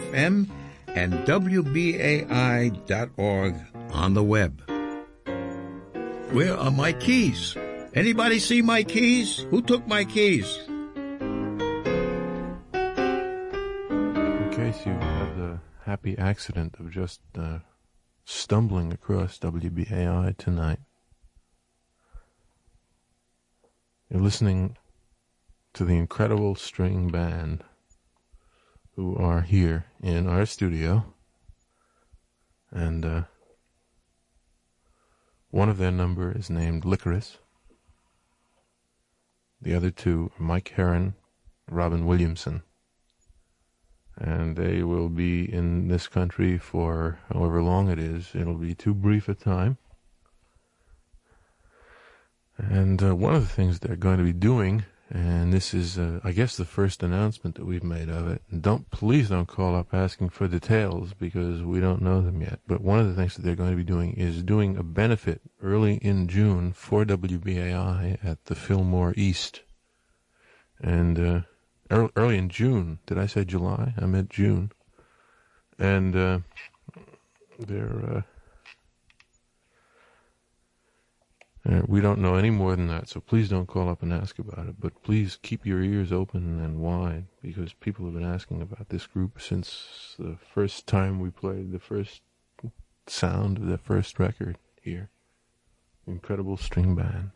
FM and WBAI.org on the web. Where are my keys? Anybody see my keys? Who took my keys? In case you had the happy accident of just stumbling across WBAI tonight, you're listening to the incredible string band who are here in our studio, and one of their number is named Licorice. The other two are Mike Herron, Robin Williamson, and they will be in this country for however long it is. It'll be too brief a time. And one of the things they're going to be doing, and this is, I guess, the first announcement that we've made of it. And please don't call up asking for details because we don't know them yet. But one of the things that they're going to be doing is doing a benefit early in June for WBAI at the Fillmore East. And early in June. Did I say July? I meant June. And they're... we don't know any more than that, so please don't call up and ask about it. But please keep your ears open and wide, because people have been asking about this group since the first time we played the first sound of the first record here. Incredible string band.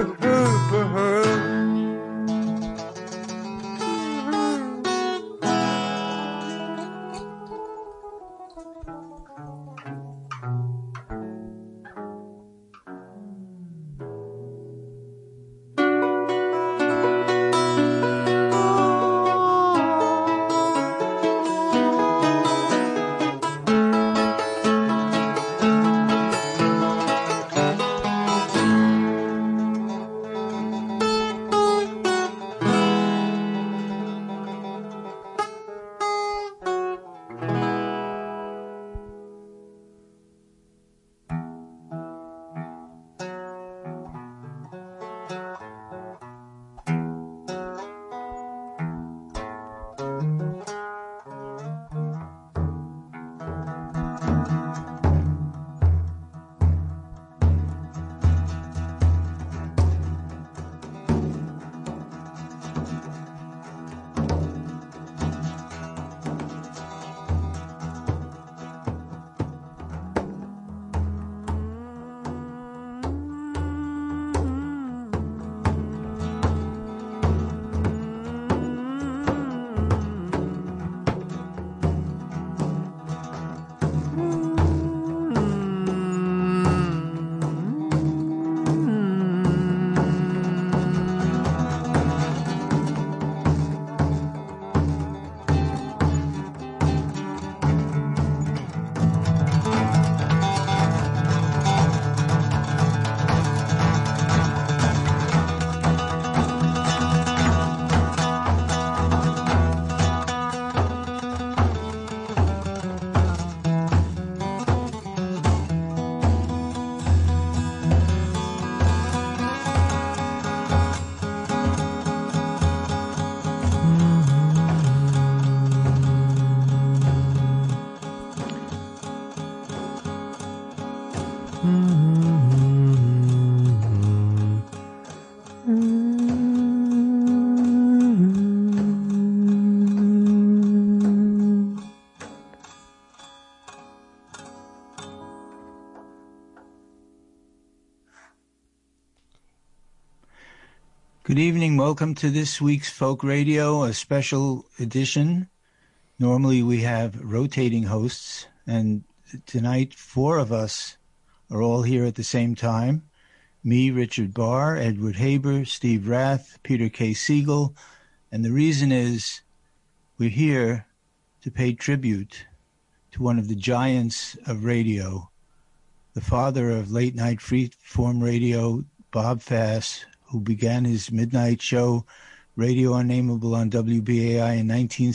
Good evening. Welcome to this week's Folk Radio, a special edition. Normally we have rotating hosts, and tonight 4 of us are all here at the same time. Me, Richard Barr, Edward Haber, Steve Rath, Peter K. Siegel. And the reason is we're here to pay tribute to one of the giants of radio, the father of late-night freeform radio, Bob Fass, who began his midnight show, Radio Unnameable, on WBAI in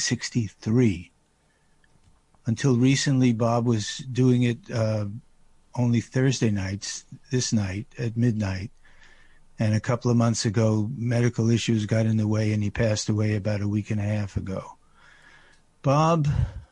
1963. Until recently, Bob was doing it only Thursday nights, this night at midnight. And a couple of months ago, medical issues got in the way, and he passed away about a week and a half ago. Bob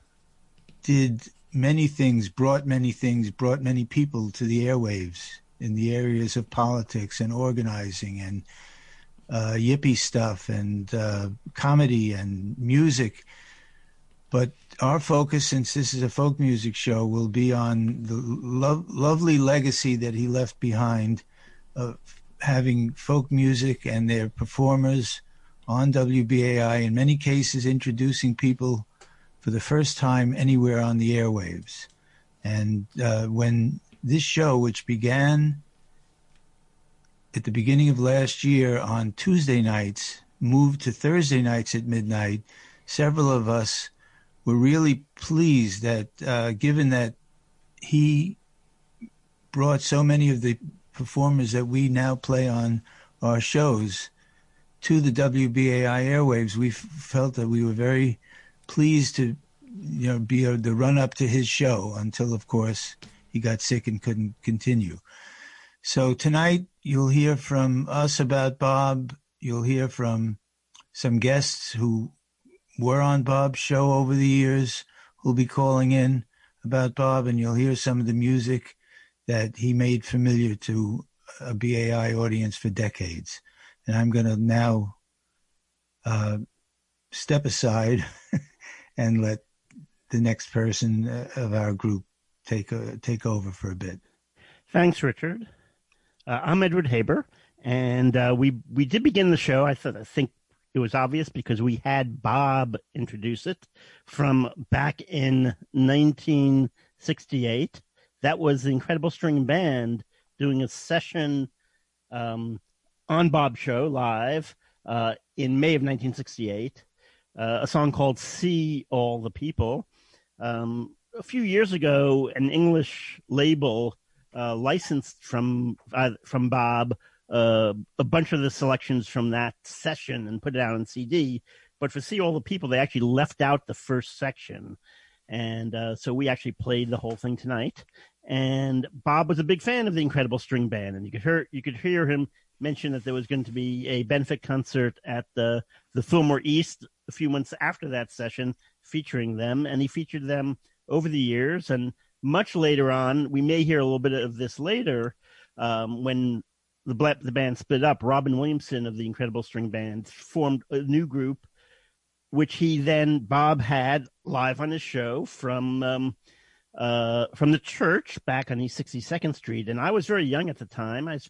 did many things, brought many people to the airwaves in the areas of politics and organizing and yippie stuff and comedy and music. But our focus, since this is a folk music show, will be on the lovely legacy that he left behind of having folk music and their performers on WBAI, in many cases introducing people for the first time anywhere on the airwaves. And when this show, which began at the beginning of last year on Tuesday nights, moved to Thursday nights at midnight, several of us were really pleased that given that he brought so many of the performers that we now play on our shows to the WBAI airwaves, we felt that we were very pleased to be the run-up to his show until, of course, he got sick and couldn't continue. So tonight you'll hear from us about Bob. You'll hear from some guests who were on Bob's show over the years who'll be calling in about Bob, and you'll hear some of the music that he made familiar to a BAI audience for decades. And I'm going to now step aside and let the next person of our group take over for a bit. Thanks, Richard. I'm Edward Haber, And we did begin the show. I think it was obvious because we had Bob introduce it from back in 1968. That was the Incredible String Band doing a session on Bob's show live in May of 1968, a song called See All the People. A few years ago, an English label licensed from Bob a bunch of the selections from that session and put it out on CD. But for See All the People, they actually left out the first section. And so we actually played the whole thing tonight. And Bob was a big fan of the Incredible String Band, and you could hear him mention that there was going to be a benefit concert at the Fillmore East a few months after that session featuring them, and he featured them over the years. And much later on, we may hear a little bit of this later, when the band split up, Robin Williamson of the Incredible String Band formed a new group, which Bob had live on his show from the church back on East 62nd Street. And I was very young at the time. I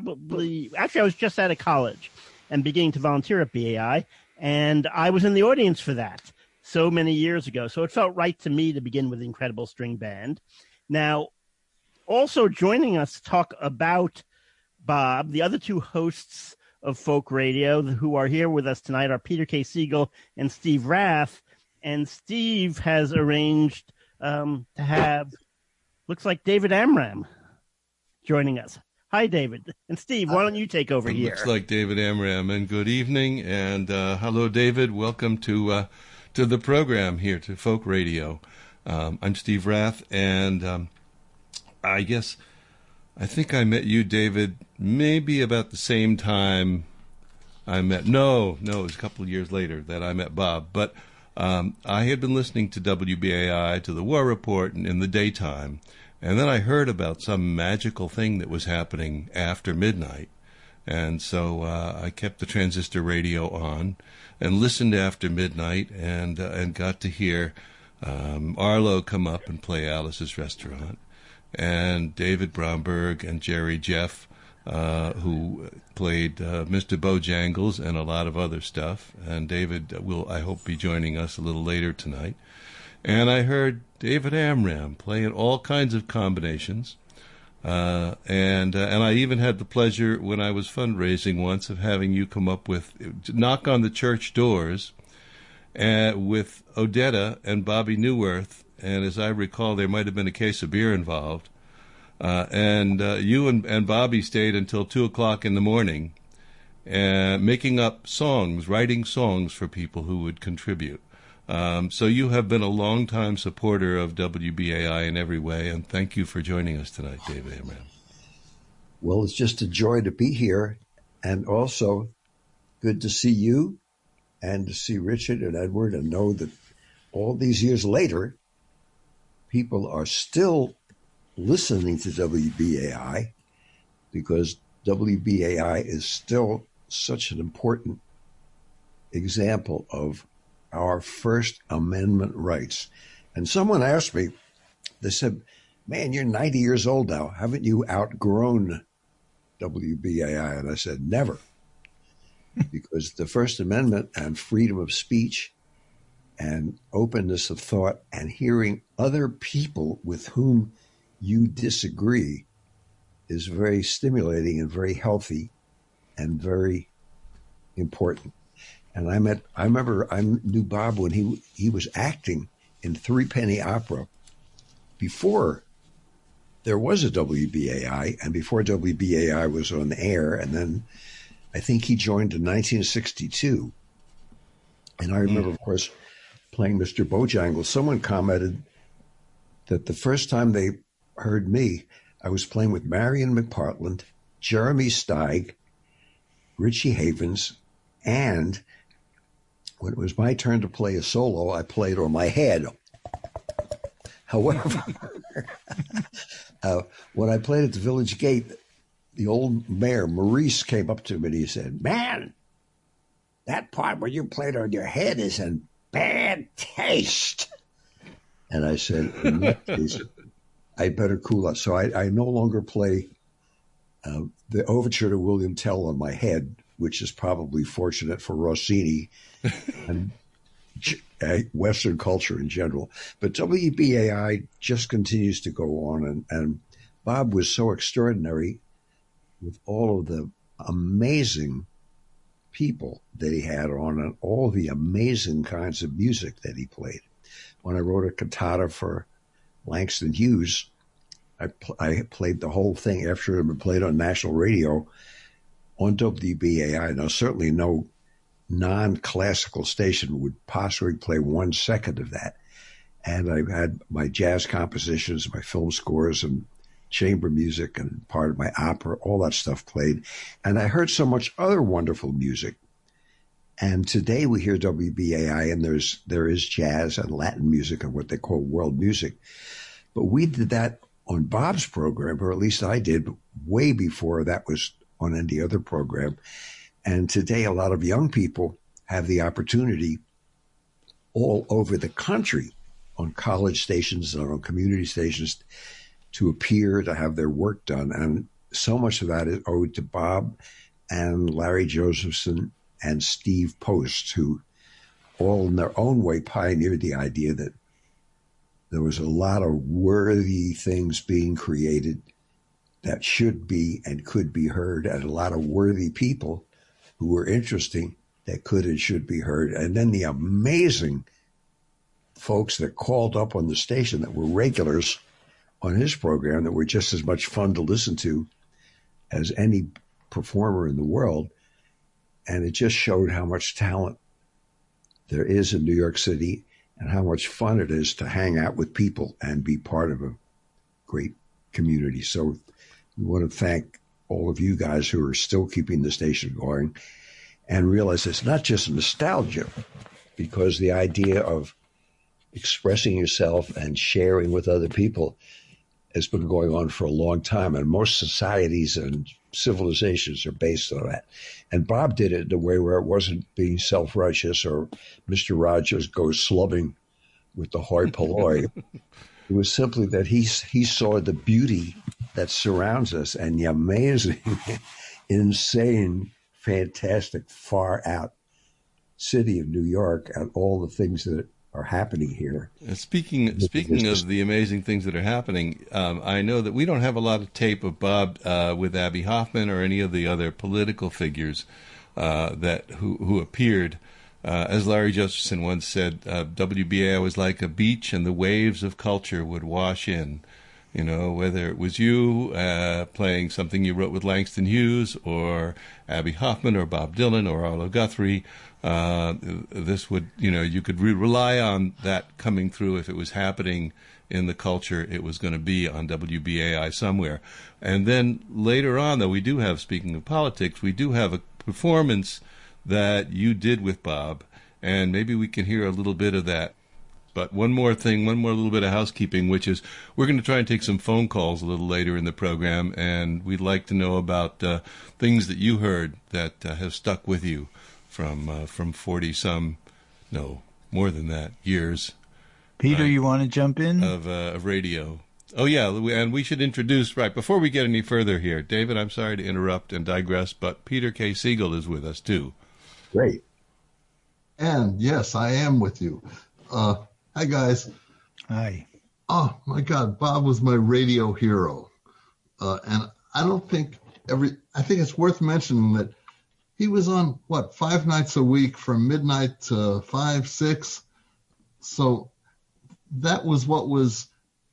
was just out of college and beginning to volunteer at BAI. And I was in the audience for that so many years ago. So it felt right to me to begin with the Incredible String Band. Now, also joining us to talk about Bob, the other two hosts of Folk Radio who are here with us tonight are Peter K. Siegel and Steve Rath. And Steve has arranged to have, looks like David Amram joining us. Hi, David. And Steve, why don't you take over here? Looks like David Amram. And good evening. And hello, David. Welcome to the program here, to Folk Radio. I'm Steve Rath, and I think I met you, David, maybe about the same time it was a couple of years later that I met Bob. But I had been listening to WBAI, to the War Report, in the daytime, and then I heard about some magical thing that was happening after midnight. And so I kept the transistor radio on and listened after midnight, and got to hear Arlo come up and play Alice's Restaurant, and David Bromberg and Jerry Jeff, who played Mr. Bojangles and a lot of other stuff. And David will, I hope, be joining us a little later tonight. And I heard David Amram playing all kinds of combinations. And I even had the pleasure, when I was fundraising once, of having you come up with Knock on the Church Doors with Odetta and Bobby Newworth. And as I recall, there might have been a case of beer involved. And you and Bobby stayed until 2 o'clock in the morning, making up songs, writing songs for people who would contribute. So you have been a long-time supporter of WBAI in every way, and thank you for joining us tonight, David Amram. Well, it's just a joy to be here, and also good to see you and to see Richard and Edward, and know that all these years later, people are still listening to WBAI, because WBAI is still such an important example of our First Amendment rights. And someone asked me, they said, man, you're 90 years old now. Haven't you outgrown WBAI? And I said, never. Because the First Amendment and freedom of speech and openness of thought and hearing other people with whom you disagree is very stimulating and very healthy and very important. And I knew Bob when he was acting in Three Penny Opera before there was a WBAI and before WBAI was on the air. And then I think he joined in 1962. And I remember, of course, playing Mr. Bojangles. Someone commented that the first time they heard me, I was playing with Marion McPartland, Jeremy Steig, Richie Havens, and when it was my turn to play a solo, I played on my head. However, when I played at the Village Gate, the old mayor, Maurice, came up to me and he said, man, that part where you played on your head is in bad taste. And I said, in that case, I better cool out. So I no longer play the overture to William Tell on my head, which is probably fortunate for Rossini and Western culture in general. But WBAI just continues to go on, and Bob was so extraordinary with all of the amazing people that he had on and all the amazing kinds of music that he played. When I wrote a cantata for Langston Hughes, I played the whole thing after it had been played on national radio on WBAI. Now, certainly no non-classical station would possibly play 1 second of that. And I had my jazz compositions, my film scores, and chamber music, and part of my opera, all that stuff played. And I heard so much other wonderful music. And today we hear WBAI, and there is jazz and Latin music and what they call world music. But we did that on Bob's program, or at least I did, way before that was on any other program. And today a lot of young people have the opportunity all over the country on college stations and on community stations to appear, to have their work done. And so much of that is owed to Bob and Larry Josephson and Steve Post, who all in their own way pioneered the idea that there was a lot of worthy things being created that should be and could be heard, and a lot of worthy people who were interesting that could and should be heard. And then the amazing folks that called up on the station that were regulars on his program that were just as much fun to listen to as any performer in the world. And it just showed how much talent there is in New York City and how much fun it is to hang out with people and be part of a great community. So we want to thank all of you guys who are still keeping the station going, and realize it's not just nostalgia, because the idea of expressing yourself and sharing with other people has been going on for a long time, and most societies and civilizations are based on that. And Bob did it in a way where it wasn't being self-righteous or Mr. Rogers goes slumming with the hoi polloi. It was simply that he saw the beauty that surrounds us and the amazing, insane, fantastic, far out city of New York and all the things that are happening here. Speaking of the amazing things that are happening, I know that we don't have a lot of tape of Bob with Abbie Hoffman or any of the other political figures who appeared. As Larry Josephson once said, WBAI was like a beach, and the waves of culture would wash in. You know, whether it was you playing something you wrote with Langston Hughes, or Abbie Hoffman, or Bob Dylan, or Arlo Guthrie, this would, you could rely on that coming through. If it was happening in the culture, it was going to be on WBAI somewhere. And then later on, though, we do have, speaking of politics, we do have a performance that you did with Bob, and maybe we can hear a little bit of that. But one more little bit of housekeeping, which is we're going to try and take some phone calls a little later in the program, and we'd like to know about things that you heard that have stuck with you from 40-some, no, more than that, years. Peter, you want to jump in? Of radio. Oh, yeah, and we should introduce, right, before we get any further here, David, I'm sorry to interrupt and digress, but Peter K. Siegel is with us, too. Great. And, yes, I am with you. Hi, guys. Hi. Oh, my God, Bob was my radio hero. And I don't think I think it's worth mentioning that he was on, 5 nights a week from midnight to 5, 6. So that was what was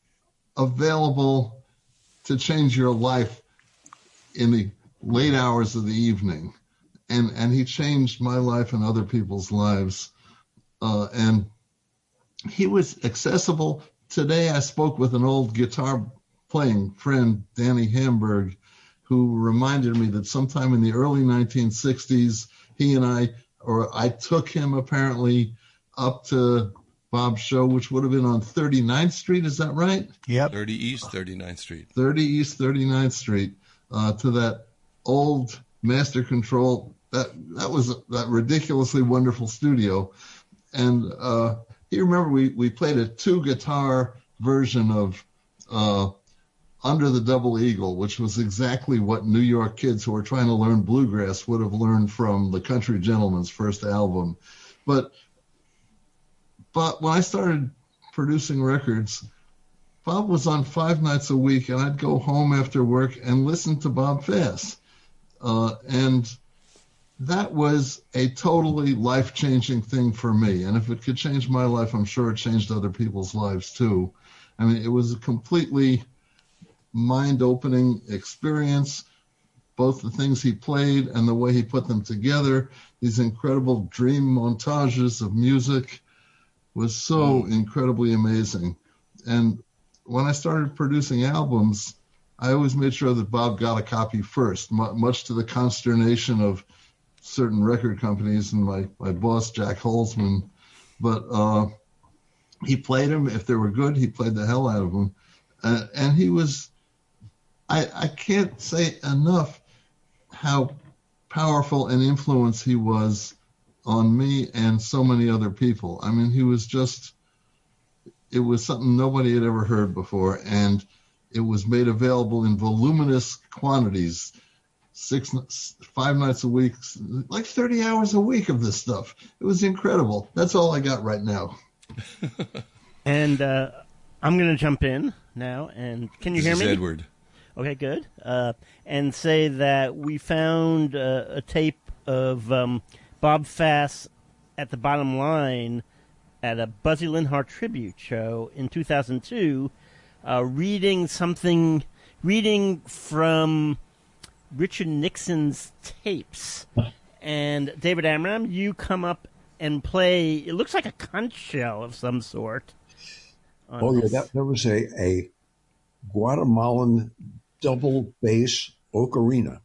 available to change your life in the late hours of the evening. And he changed my life and other people's lives. And he was accessible. Today I spoke with an old guitar playing friend, Danny Hamburg, who reminded me that sometime in the early 1960s, he and I took him apparently up to Bob's show, which would have been on 39th Street. Is that right? Yep. 30 East 39th Street. 30 East 39th Street, to that old Master Control. That was that ridiculously wonderful studio. And you remember we played a 2-guitar version of Under the Double Eagle, which was exactly what New York kids who were trying to learn bluegrass would have learned from the Country Gentleman's first album. But when I started producing records, Bob was on 5 nights a week, and I'd go home after work and listen to Bob Fass. And that was a totally life-changing thing for me. And if it could change my life, I'm sure it changed other people's lives too. I mean, it was a completely mind-opening experience, both the things he played and the way he put them together. These incredible dream montages of music was so incredibly amazing. And when I started producing albums, I always made sure that Bob got a copy first, much to the consternation of certain record companies and my boss, Jack Holzman. But he played them. If they were good, he played the hell out of them. And he was, I can't say enough how powerful an influence he was on me and so many other people. I mean, he was just, it was something nobody had ever heard before, and it was made available in voluminous quantities, 5 nights a week, like 30 hours a week of this stuff. It was incredible. That's all I got right now. And I'm going to jump in now, and can you hear me? This is Edward. Okay, good. And say that we found a tape of Bob Fass at the Bottom Line at a Buzzy Linhart tribute show in 2002, reading from Richard Nixon's tapes. And David Amram, you come up and play, it looks like a conch shell of some sort. Oh, yeah, that was a Guatemalan double bass ocarina.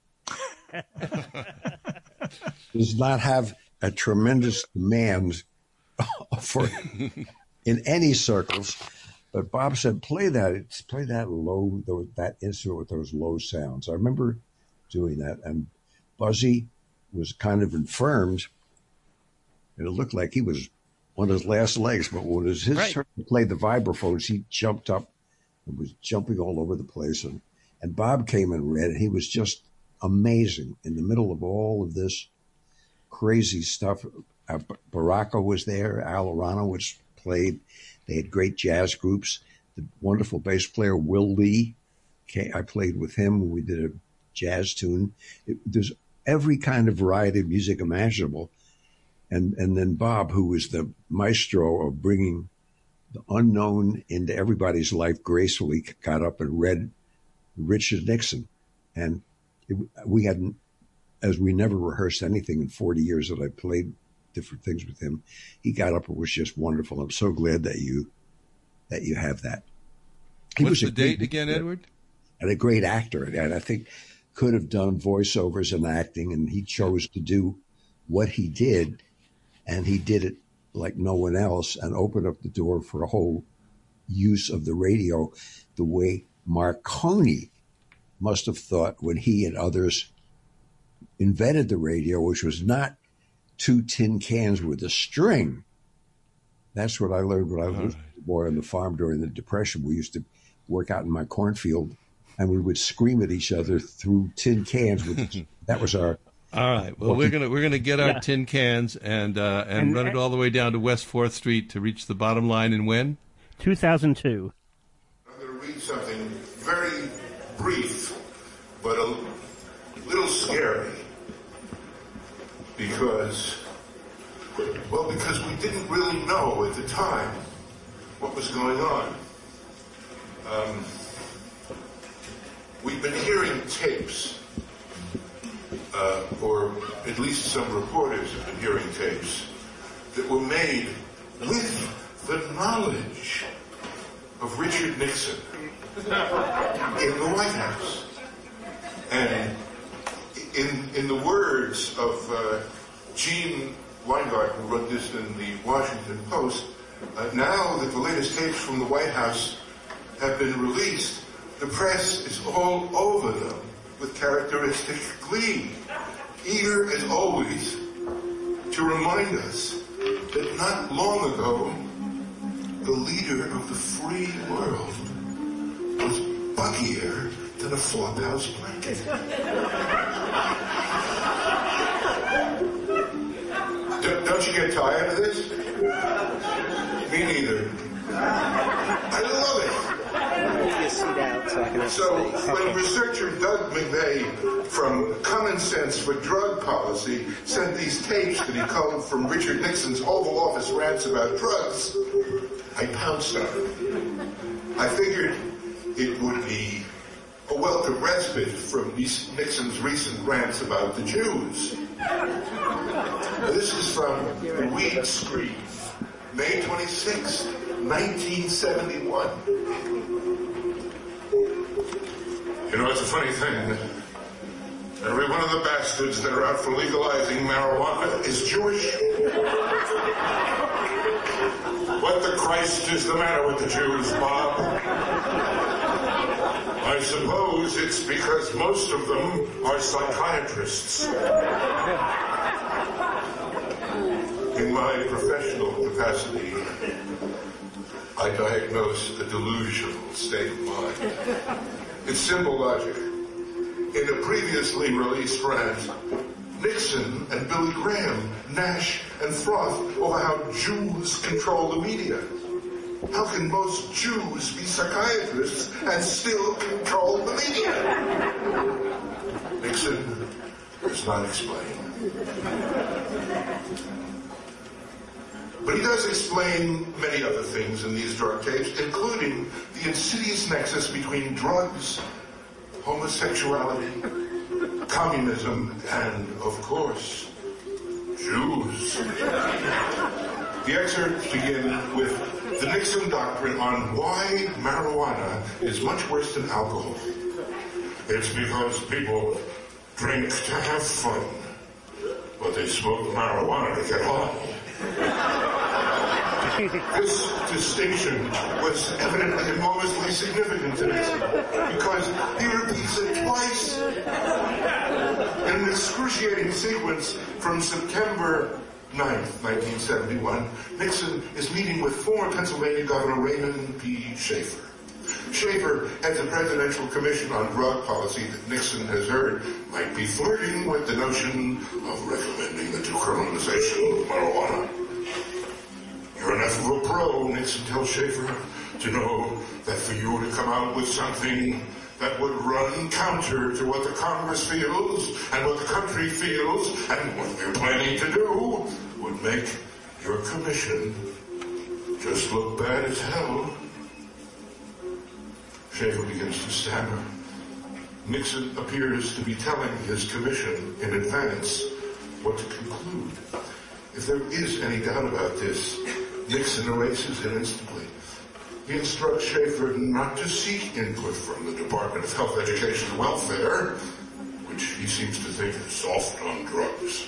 Does not have a tremendous demand for in any circles, but Bob said, play that low, that instrument with those low sounds. I remember doing that, and Buzzy was kind of infirmed, and it looked like he was on his last legs, but when it was his turn to play the vibraphones, he jumped up and was jumping all over the place, and Bob came and read, and he was just amazing in the middle of all of this crazy stuff. Baraka was there, Al Arano was played. They had great jazz groups. The wonderful bass player Will Lee, I played with him. We did a jazz tune. There's every kind of variety of music imaginable. And then Bob, who was the maestro of bringing the unknown into everybody's life, gracefully got up and read Richard Nixon. And we hadn't, as we never rehearsed anything in 40 years that I played different things with him, he got up and was just wonderful. I'm so glad that you have that. What's the date again, Edward? And a great actor, and I think could have done voiceovers and acting, and he chose to do what he did, and he did it like no one else, and opened up the door for a whole use of the radio, the way Marconi must have thought when he and others invented the radio, which was not 2 tin cans with a string. That's what I learned when I was a boy on the farm during the Depression. We used to work out in my cornfield, and we would scream at each other through tin cans. That was our. All right. Well, we're gonna get our tin cans and run it all the way down to West 4th Street to reach the Bottom Line. And when? 2002. I'm going to read something very brief, but a little scary. Because we didn't really know at the time what was going on. We've been hearing tapes, or at least some reporters have been hearing tapes, that were made with the knowledge of Richard Nixon in the White House. And in the words of Gene Weingart, who wrote this in the Washington Post, now that the latest tapes from the White House have been released, the press is all over them with characteristic glee, eager as always to remind us that not long ago, the leader of the free world was buggier than a flophouse blanket. Don't you get tired of this? Me neither. I love it. So when researcher Doug McVeigh from Common Sense for Drug Policy sent these tapes that he culled from Richard Nixon's Oval Office rants about drugs, I pounced on it. I figured it would be a welcome respite from Nixon's recent rants about the Jews. This is from the Weed Scream, May 26, 1971. You know, it's a funny thing. Every one of the bastards that are out for legalizing marijuana is Jewish. What the Christ is the matter with the Jews, Bob? I suppose it's because most of them are psychiatrists. In my professional capacity, I diagnose a delusional state of mind. It's simple logic. In a previously released rant, Nixon and Billy Graham gnash and froth over how Jews control the media. How can most Jews be psychiatrists and still control the media? Nixon does not explain. But he does explain many other things in these drug tapes, including the insidious nexus between drugs, homosexuality, communism, and, of course, Jews. The excerpts begin with the Nixon doctrine on why marijuana is much worse than alcohol. It's because people drink to have fun, but they smoke marijuana to get high. This distinction was evidently enormously significant to Nixon because he repeats it twice in an excruciating sequence from September 9th, 1971. Nixon is meeting with former Pennsylvania Governor Raymond P. Schaefer. Schaefer heads a presidential commission on drug policy that Nixon has heard might be flirting with the notion of recommending the decriminalization of marijuana. You're enough of a pro, Nixon tells Schaefer, to know that for you to come out with something that would run counter to what the Congress feels and what the country feels and what they're planning to do would make your commission just look bad as hell. Schaefer begins to stammer. Nixon appears to be telling his commission in advance what to conclude. If there is any doubt about this, Nixon erases it instantly. He instructs Schaefer not to seek input from the Department of Health, Education, and Welfare, which he seems to think is soft on drugs.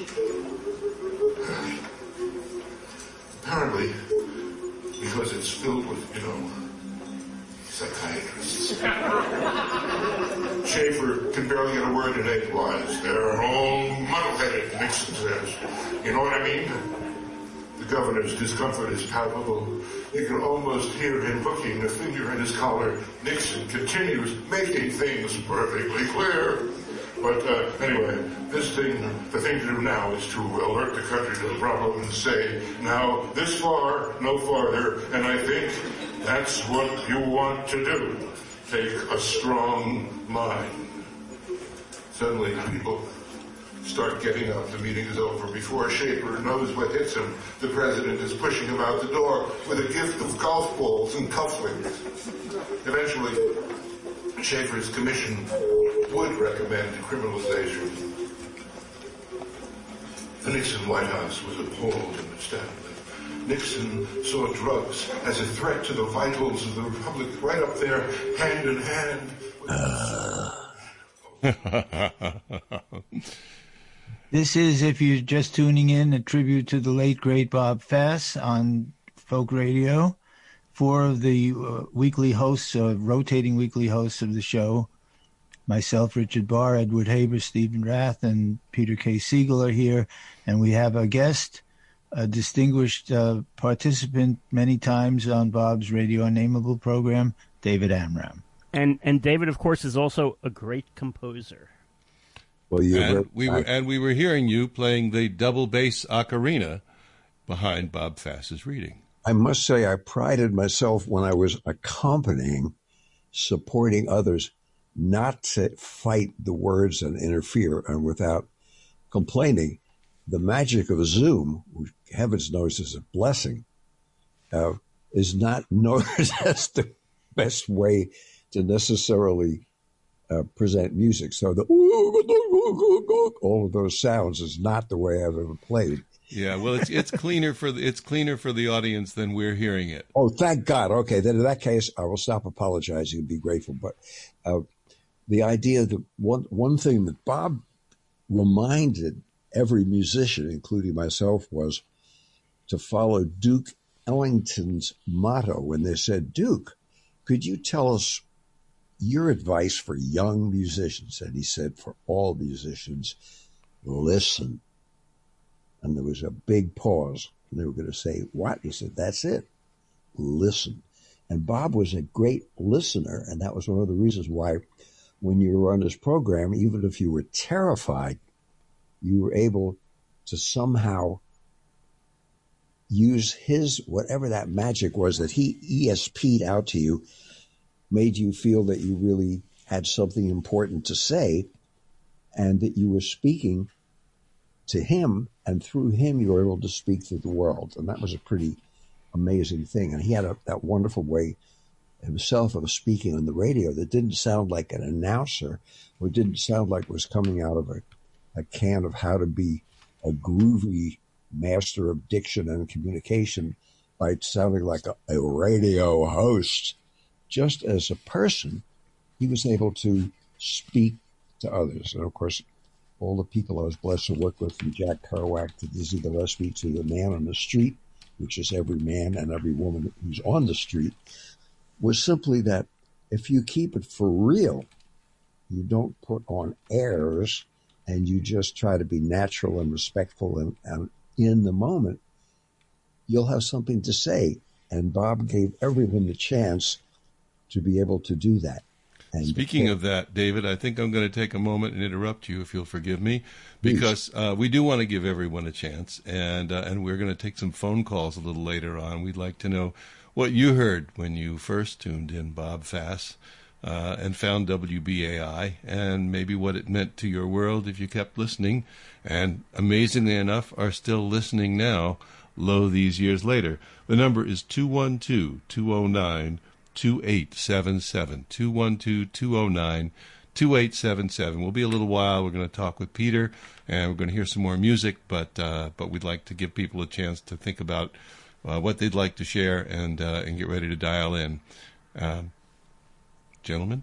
Apparently, because it's filled with, psychiatrists. Schaefer can barely get a word in edgewise. They're all muddle-headed, Nixon says. You know what I mean? The governor's discomfort is palpable. You can almost hear him hooking a finger in his collar. Nixon continues making things perfectly clear. But anyway, the thing to do now is to alert the country to the problem and say, now, this far, no farther, and I think that's what you want to do. Take a strong line. Suddenly, people start getting up. The meeting is over. Before Schaefer knows what hits him, the president is pushing him out the door with a gift of golf balls and cufflinks. Eventually, Schaefer's commission would recommend decriminalization. The Nixon White House was appalled and astounded. Nixon saw drugs as a threat to the vitals of the Republic, right up there, hand in hand with This is, if you're just tuning in, a tribute to the late, great Bob Fass on Folk Radio. Four of the weekly hosts, rotating weekly hosts of the show, myself, Richard Barr, Edward Haber, Stephen Rath, and Peter K. Siegel are here. And we have a guest, a distinguished participant many times on Bob's radio unnameable program, David Amram. And David, of course, is also a great composer. Well, we were hearing you playing the double bass ocarina behind Bob Fass's reading. I must say I prided myself when I was accompanying, supporting others, not to fight the words and interfere, and without complaining. The magic of Zoom, which heavens knows is a blessing, is not noticed as the best way to necessarily present music. So the all of those sounds is not the way I've ever played. Yeah, well, it's cleaner for the audience than we're hearing it. Oh, thank God. Okay, then in that case, I will stop apologizing and be grateful. But the idea that one thing that Bob reminded every musician, including myself, was to follow Duke Ellington's motto when they said, "Duke, could you tell us your advice for young musicians?" And he said, "For all musicians, listen." And there was a big pause. And they were going to say, "What?" He said, "That's it. Listen." And Bob was a great listener. And that was one of the reasons why when you were on this program, even if you were terrified, you were able to somehow use his, whatever that magic was that he ESP'd out to you, made you feel that you really had something important to say and that you were speaking to him, and through him you were able to speak to the world. And that was a pretty amazing thing. And he had that wonderful way himself of speaking on the radio that didn't sound like an announcer, or didn't sound like it was coming out of a can of how to be a groovy master of diction and communication by sounding like a radio host. Just as a person, he was able to speak to others. And of course, all the people I was blessed to work with, from Jack Kerouac to Dizzy Gillespie to the man on the street, which is every man and every woman who's on the street, was simply that if you keep it for real, you don't put on airs, and you just try to be natural and respectful and in the moment, you'll have something to say. And Bob gave everyone the chance to be able to do that. And speaking of that, David, I think I'm going to take a moment and interrupt you, if you'll forgive me, because we do want to give everyone a chance, and we're going to take some phone calls a little later on. We'd like to know what you heard when you first tuned in Bob Fass and found WBAI, and maybe what it meant to your world if you kept listening, and amazingly enough are still listening now, lo these years later. The number is 212-209-2877, 212-209-2877. We'll be a little while. We're going to talk with Peter, and we're going to hear some more music, but we'd like to give people a chance to think about what they'd like to share and get ready to dial in. Gentlemen?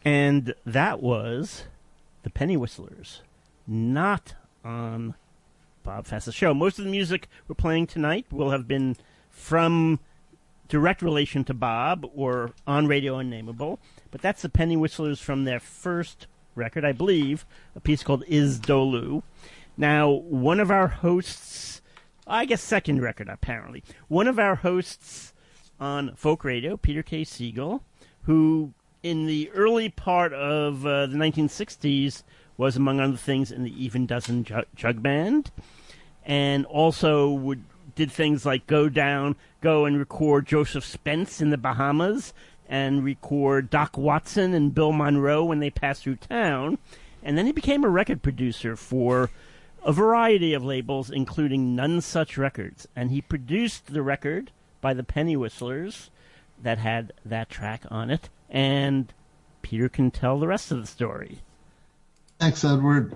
And that was the Penny Whistlers, not on Bob Fass's show. Most of the music we're playing tonight will have been from direct relation to Bob or on Radio Unnameable, but that's the Penny Whistlers from their first record, I believe, a piece called Is Dolu. Now, one of our hosts, I guess second record apparently, one of our hosts on folk radio, Peter K. Siegel, who in the early part of the 1960s was, among other things, in the Even Dozen Jug Band, and also did things like go and record Joseph Spence in the Bahamas, and record Doc Watson and Bill Monroe when they passed through town. And then he became a record producer for a variety of labels, including None Such Records. And he produced the record by the Penny Whistlers that had that track on it. And Peter can tell the rest of the story. Thanks, Edward.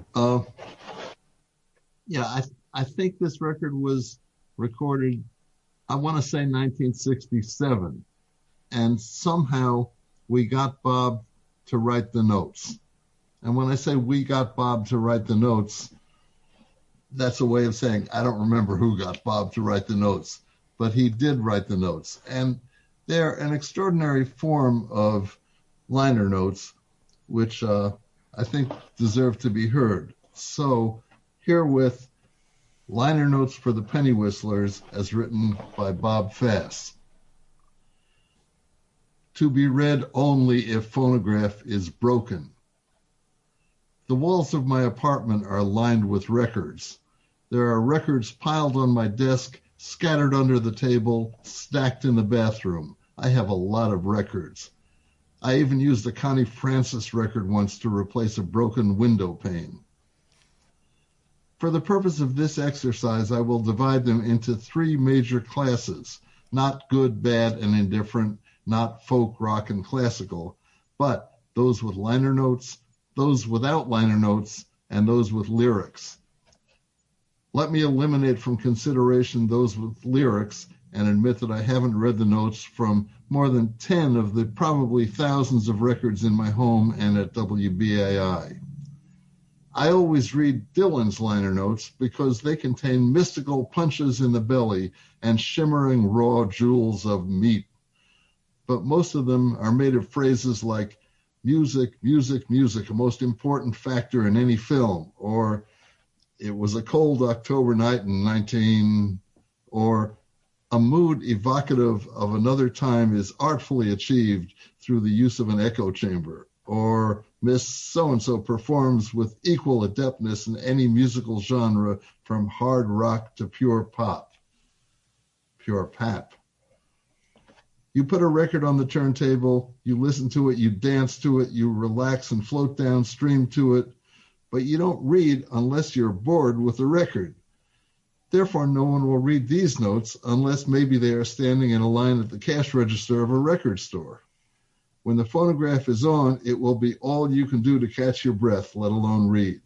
I think this record was recorded, I want to say 1967. And somehow we got Bob to write the notes. And when I say we got Bob to write the notes, that's a way of saying I don't remember who got Bob to write the notes, but he did write the notes. And they're an extraordinary form of liner notes, which I think deserve to be heard. So herewith, liner notes for the Penny Whistlers as written by Bob Fass. To be read only if phonograph is broken. The walls of my apartment are lined with records. There are records piled on my desk, scattered under the table, stacked in the bathroom. I have a lot of records. I even used a Connie Francis record once to replace a broken window pane. For the purpose of this exercise, I will divide them into three major classes, not good, bad, and indifferent, not folk, rock, and classical, but those with liner notes, those without liner notes, and those with lyrics. Let me eliminate from consideration those with lyrics and admit that I haven't read the notes from more than 10 of the probably thousands of records in my home and at WBAI. I always read Dylan's liner notes because they contain mystical punches in the belly and shimmering raw jewels of meat. But most of them are made of phrases like music, music, music, a most important factor in any film, or it was a cold October night in or a mood evocative of another time is artfully achieved through the use of an echo chamber, or Miss So-and-so performs with equal adeptness in any musical genre from hard rock to pure pop. Pure pap. You put a record on the turntable, you listen to it, you dance to it, you relax and float downstream to it, but you don't read unless you're bored with the record. Therefore, no one will read these notes unless maybe they are standing in a line at the cash register of a record store. When the phonograph is on, it will be all you can do to catch your breath, let alone read.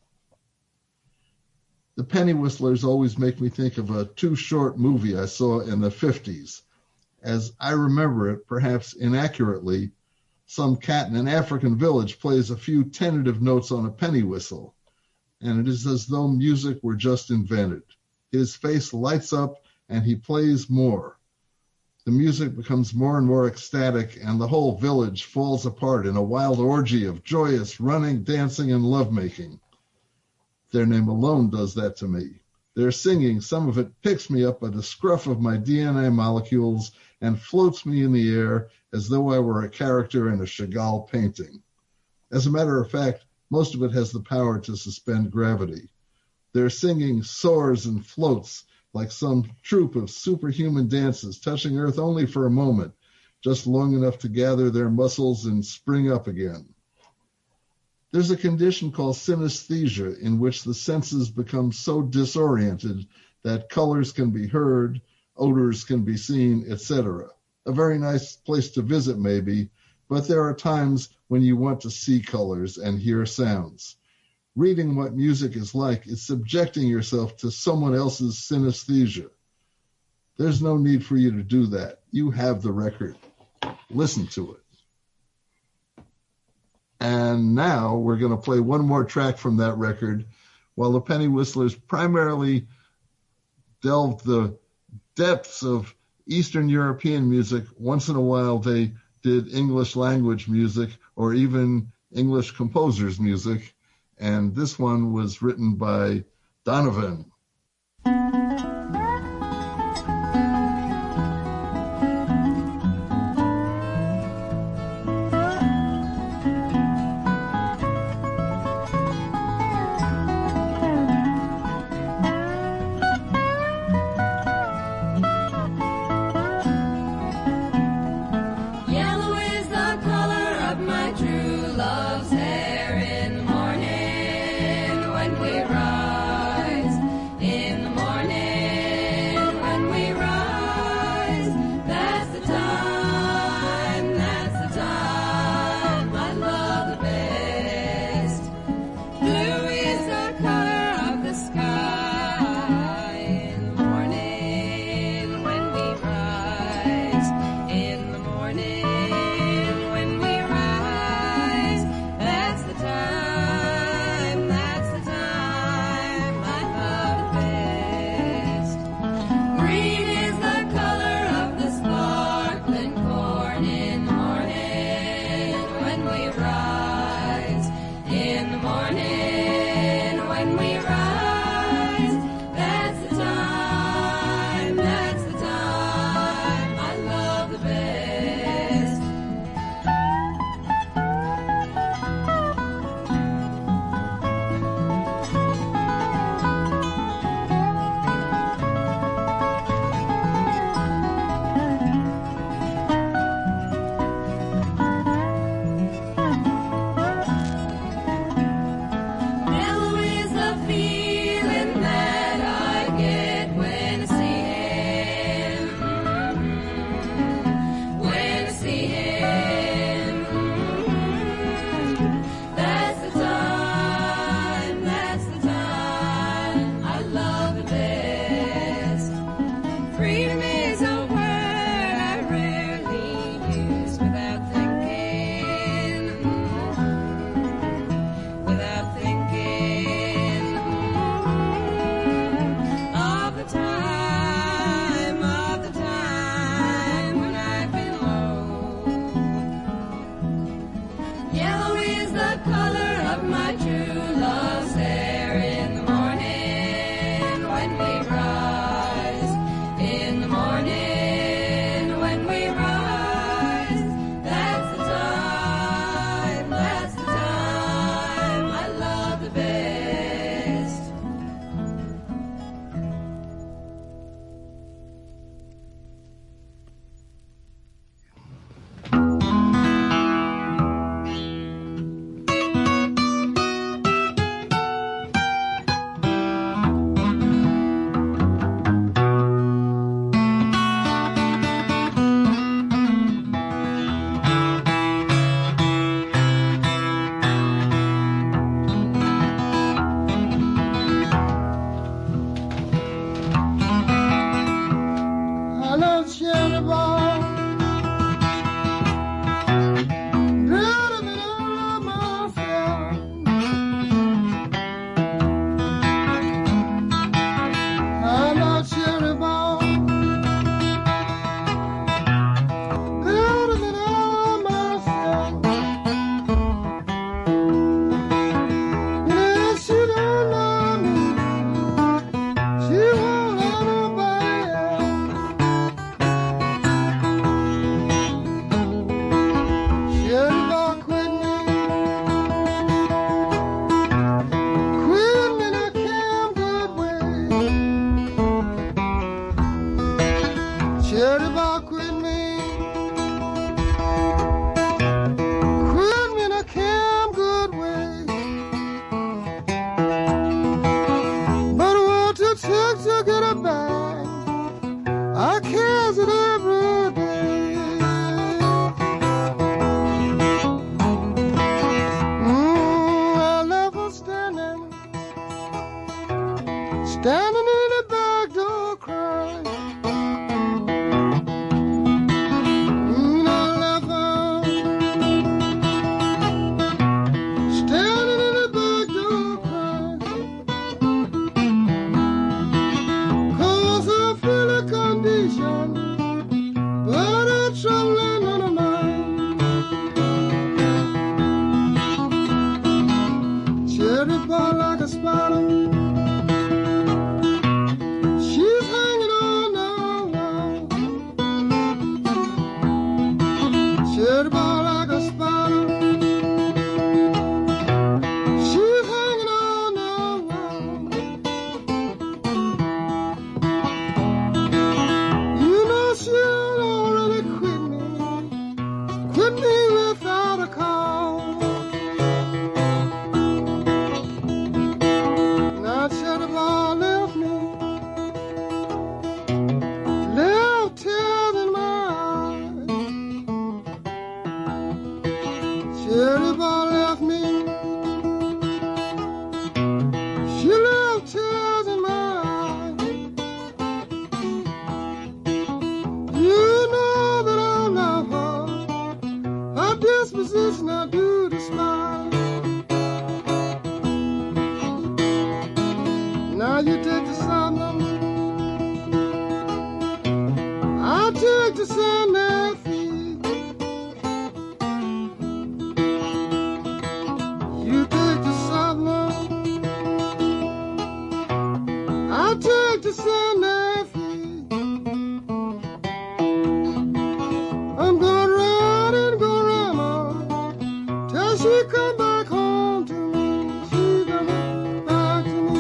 The Penny Whistlers always make me think of a Too Short movie I saw in the 50s. As I remember it, perhaps inaccurately, some cat in an African village plays a few tentative notes on a penny whistle, and it is as though music were just invented. His face lights up, and he plays more. The music becomes more and more ecstatic, and the whole village falls apart in a wild orgy of joyous running, dancing, and lovemaking. Their name alone does that to me. Their singing, some of it picks me up by the scruff of my DNA molecules and floats me in the air as though I were a character in a Chagall painting. As a matter of fact, most of it has the power to suspend gravity. Their singing soars and floats like some troupe of superhuman dances, touching earth only for a moment, just long enough to gather their muscles and spring up again. There's a condition called synesthesia in which the senses become so disoriented that colors can be heard, odors can be seen, etc. A very nice place to visit maybe, but there are times when you want to see colors and hear sounds. Reading what music is like is subjecting yourself to someone else's synesthesia. There's no need for you to do that. You have the record. Listen to it. And now we're going to play one more track from that record. While the Penny Whistlers primarily delved the depths of Eastern European music, once in a while they did English language music or even English composers' music. And this one was written by Donovan. about like a spider. She's hanging on the wall. She's about like a spider. She's hanging on the wall. You know she'll already quit me without a call. Now Shadowball left me, left tears in my eyes. Shadowball left me, she left tears in my eyes. You know that I love her, her disposition I do despise. Now you take the Southern, I'll take the Santa Fe. You take the Southern, I'll take the Santa Fe. I'm gonna ride and go rama till she come back home to me. She come back to me.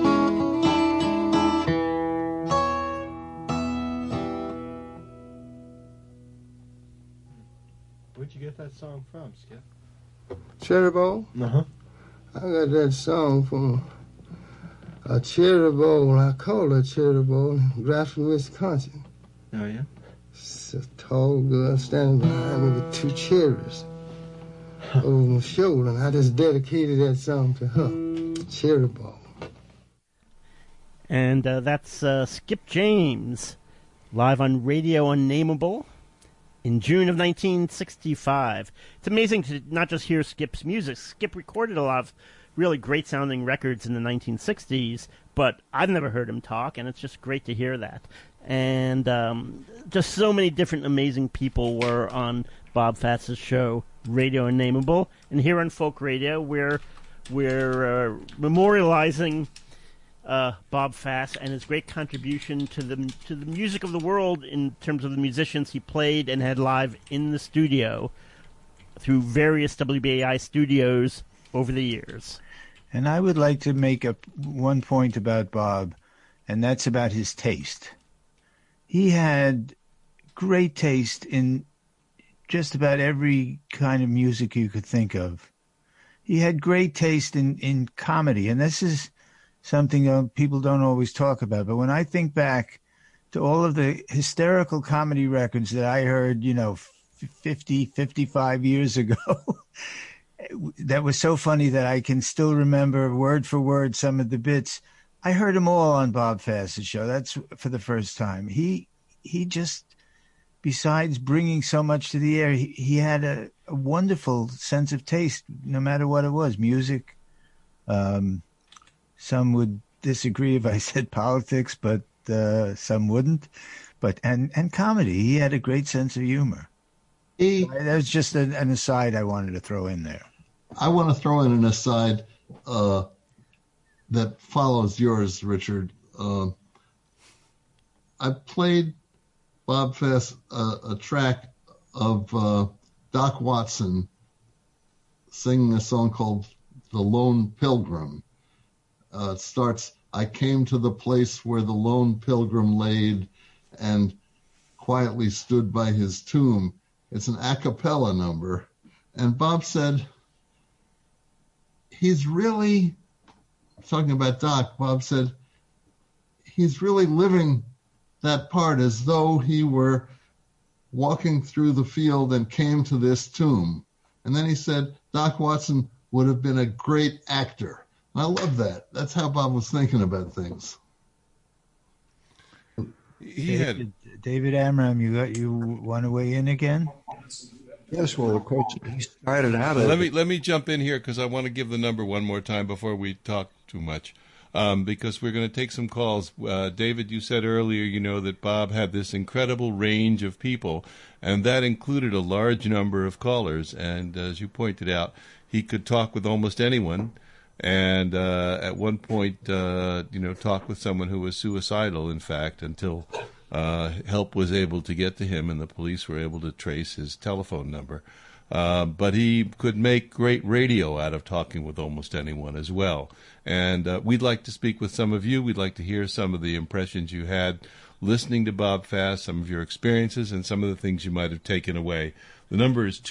Where'd you get that song from, Skip? Cherry Bowl? Uh-huh. I got that song from a cherry bowl. I call it Cherry Bowl in Grafton, Wisconsin. Oh, yeah? It's a tall girl standing behind me with two cherries over my shoulder, and I just dedicated that song to her. Cherry Bowl. And that's Skip James, live on Radio Unnameable in June of 1965. It's amazing to not just hear Skip's music. Skip recorded a lot of really great-sounding records in the 1960s, but I've never heard him talk, and it's just great to hear that. And just so many different amazing people were on Bob Fass's show, Radio Unnameable. And here on Folk Radio, we're memorializing Bob Fass and his great contribution to the music of the world in terms of the musicians he played and had live in the studio through various WBAI studios over the years. And I would like to make one point about Bob, and that's about his taste. He had great taste in just about every kind of music you could think of. He had great taste in comedy, and this is something people don't always talk about. But when I think back to all of the hysterical comedy records that I heard, 50, 55 years ago, that was so funny that I can still remember word for word some of the bits. I heard them all on Bob Fass's show. That's for the first time. He just, besides bringing so much to the air, he had a wonderful sense of taste, no matter what it was, music. Some would disagree if I said politics, but some wouldn't. But and comedy, he had a great sense of humor. That was just an aside I wanted to throw in there. I want to throw in an aside that follows yours, Richard. I played Bob Fass a track of Doc Watson singing a song called The Lone Pilgrim. It starts, I came to the place where the lone pilgrim laid and quietly stood by his tomb. It's an a cappella number. And Bob said, he's really, talking about Doc, Bob said, he's really living that part as though he were walking through the field and came to this tomb. And then he said, Doc Watson would have been a great actor. And I love that. That's how Bob was thinking about things. David Amram, you want to weigh in again? Yes, well, of course, he started out. Let me jump in here because I want to give the number one more time before we talk too much, because we're going to take some calls. David, you said earlier, that Bob had this incredible range of people, and that included a large number of callers. And as you pointed out, he could talk with almost anyone. and at one point, talked with someone who was suicidal, in fact, until help was able to get to him and the police were able to trace his telephone number. But he could make great radio out of talking with almost anyone as well. And we'd like to speak with some of you. We'd like to hear some of the impressions you had listening to Bob Fass, some of your experiences, and some of the things you might have taken away. The number is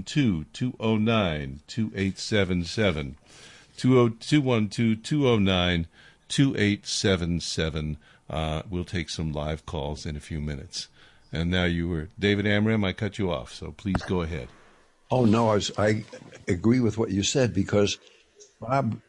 212-209-2877. 212-209-2877. We'll take some live calls in a few minutes. And now you were David Amram. I cut you off, so please go ahead. Oh, no, I agree with what you said, because Bob,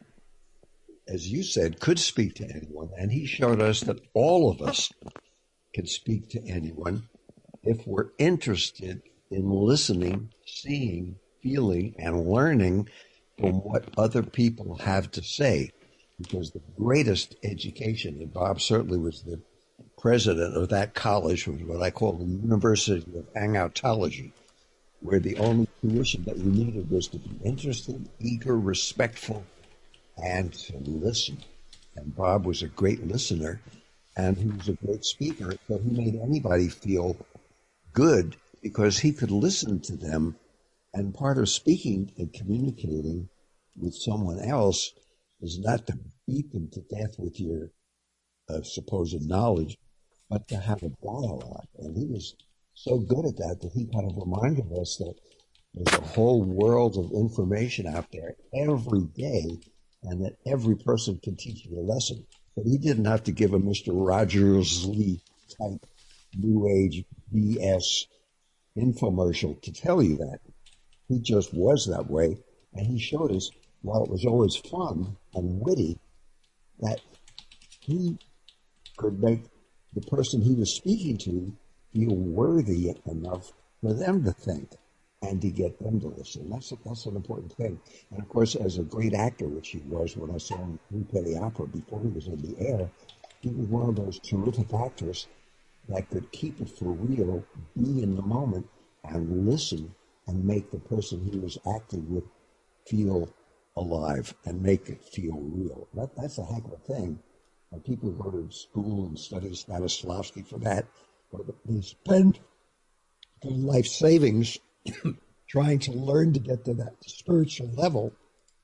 as you said, could speak to anyone, and he showed us that all of us can speak to anyone if we're interested in listening, seeing, feeling, and learning from what other people have to say. Because the greatest education, and Bob certainly was the president of that college, was what I call the University of Hangoutology, where the only tuition that you needed was to be interested, eager, respectful, and to listen. And Bob was a great listener, and he was a great speaker, so he made anybody feel good because he could listen to them. And part of speaking and communicating with someone else is not to beat them to death with your supposed knowledge, but to have a dialogue. And he was so good at that he kind of reminded us that there's a whole world of information out there every day, and that every person can teach you a lesson. But he didn't have to give a Mr. Rogers Lee type New Age BS infomercial to tell you that. He just was that way, and he showed us, while it was always fun and witty, that he could make the person he was speaking to feel worthy enough for them to think and to get them to listen. That's an important thing. And of course, as a great actor, which he was, when I saw him replay the opera before he was in the air, he was one of those terrific actors that could keep it for real, be in the moment, and listen and make the person he was acting with feel alive and make it feel real. That's a heck of a thing. And people go to school and study Stanislavski for that, but they spend their life savings trying to learn to get to that spiritual level.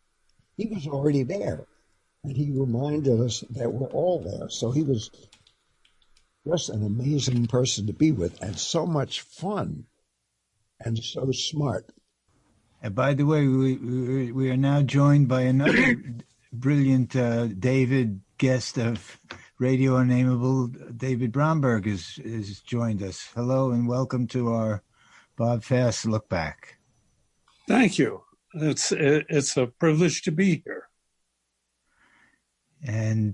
He was already there, and he reminded us that we're all there. So he was just an amazing person to be with, and so much fun, and so smart. And by the way, we are now joined by another brilliant David guest of Radio Unnameable. David Bromberg has joined us. Hello and welcome to our Bob Fass Look Back. Thank you. It's a privilege to be here. And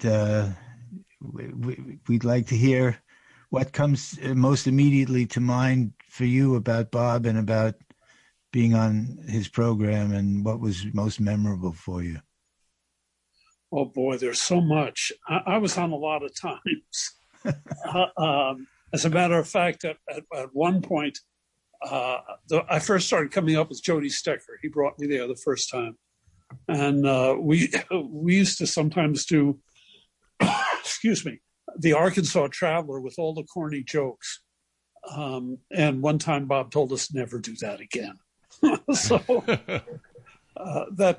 we'd like to hear what comes most immediately to mind for you about Bob and about being on his program, and what was most memorable for you. Oh boy, there's so much. I was on a lot of times. As a matter of fact, at one point, I first started coming up with Jody Stecker. He brought me there the first time. And we used to sometimes do, excuse me, the Arkansas Traveler with all the corny jokes. And one time Bob told us never do that again. So that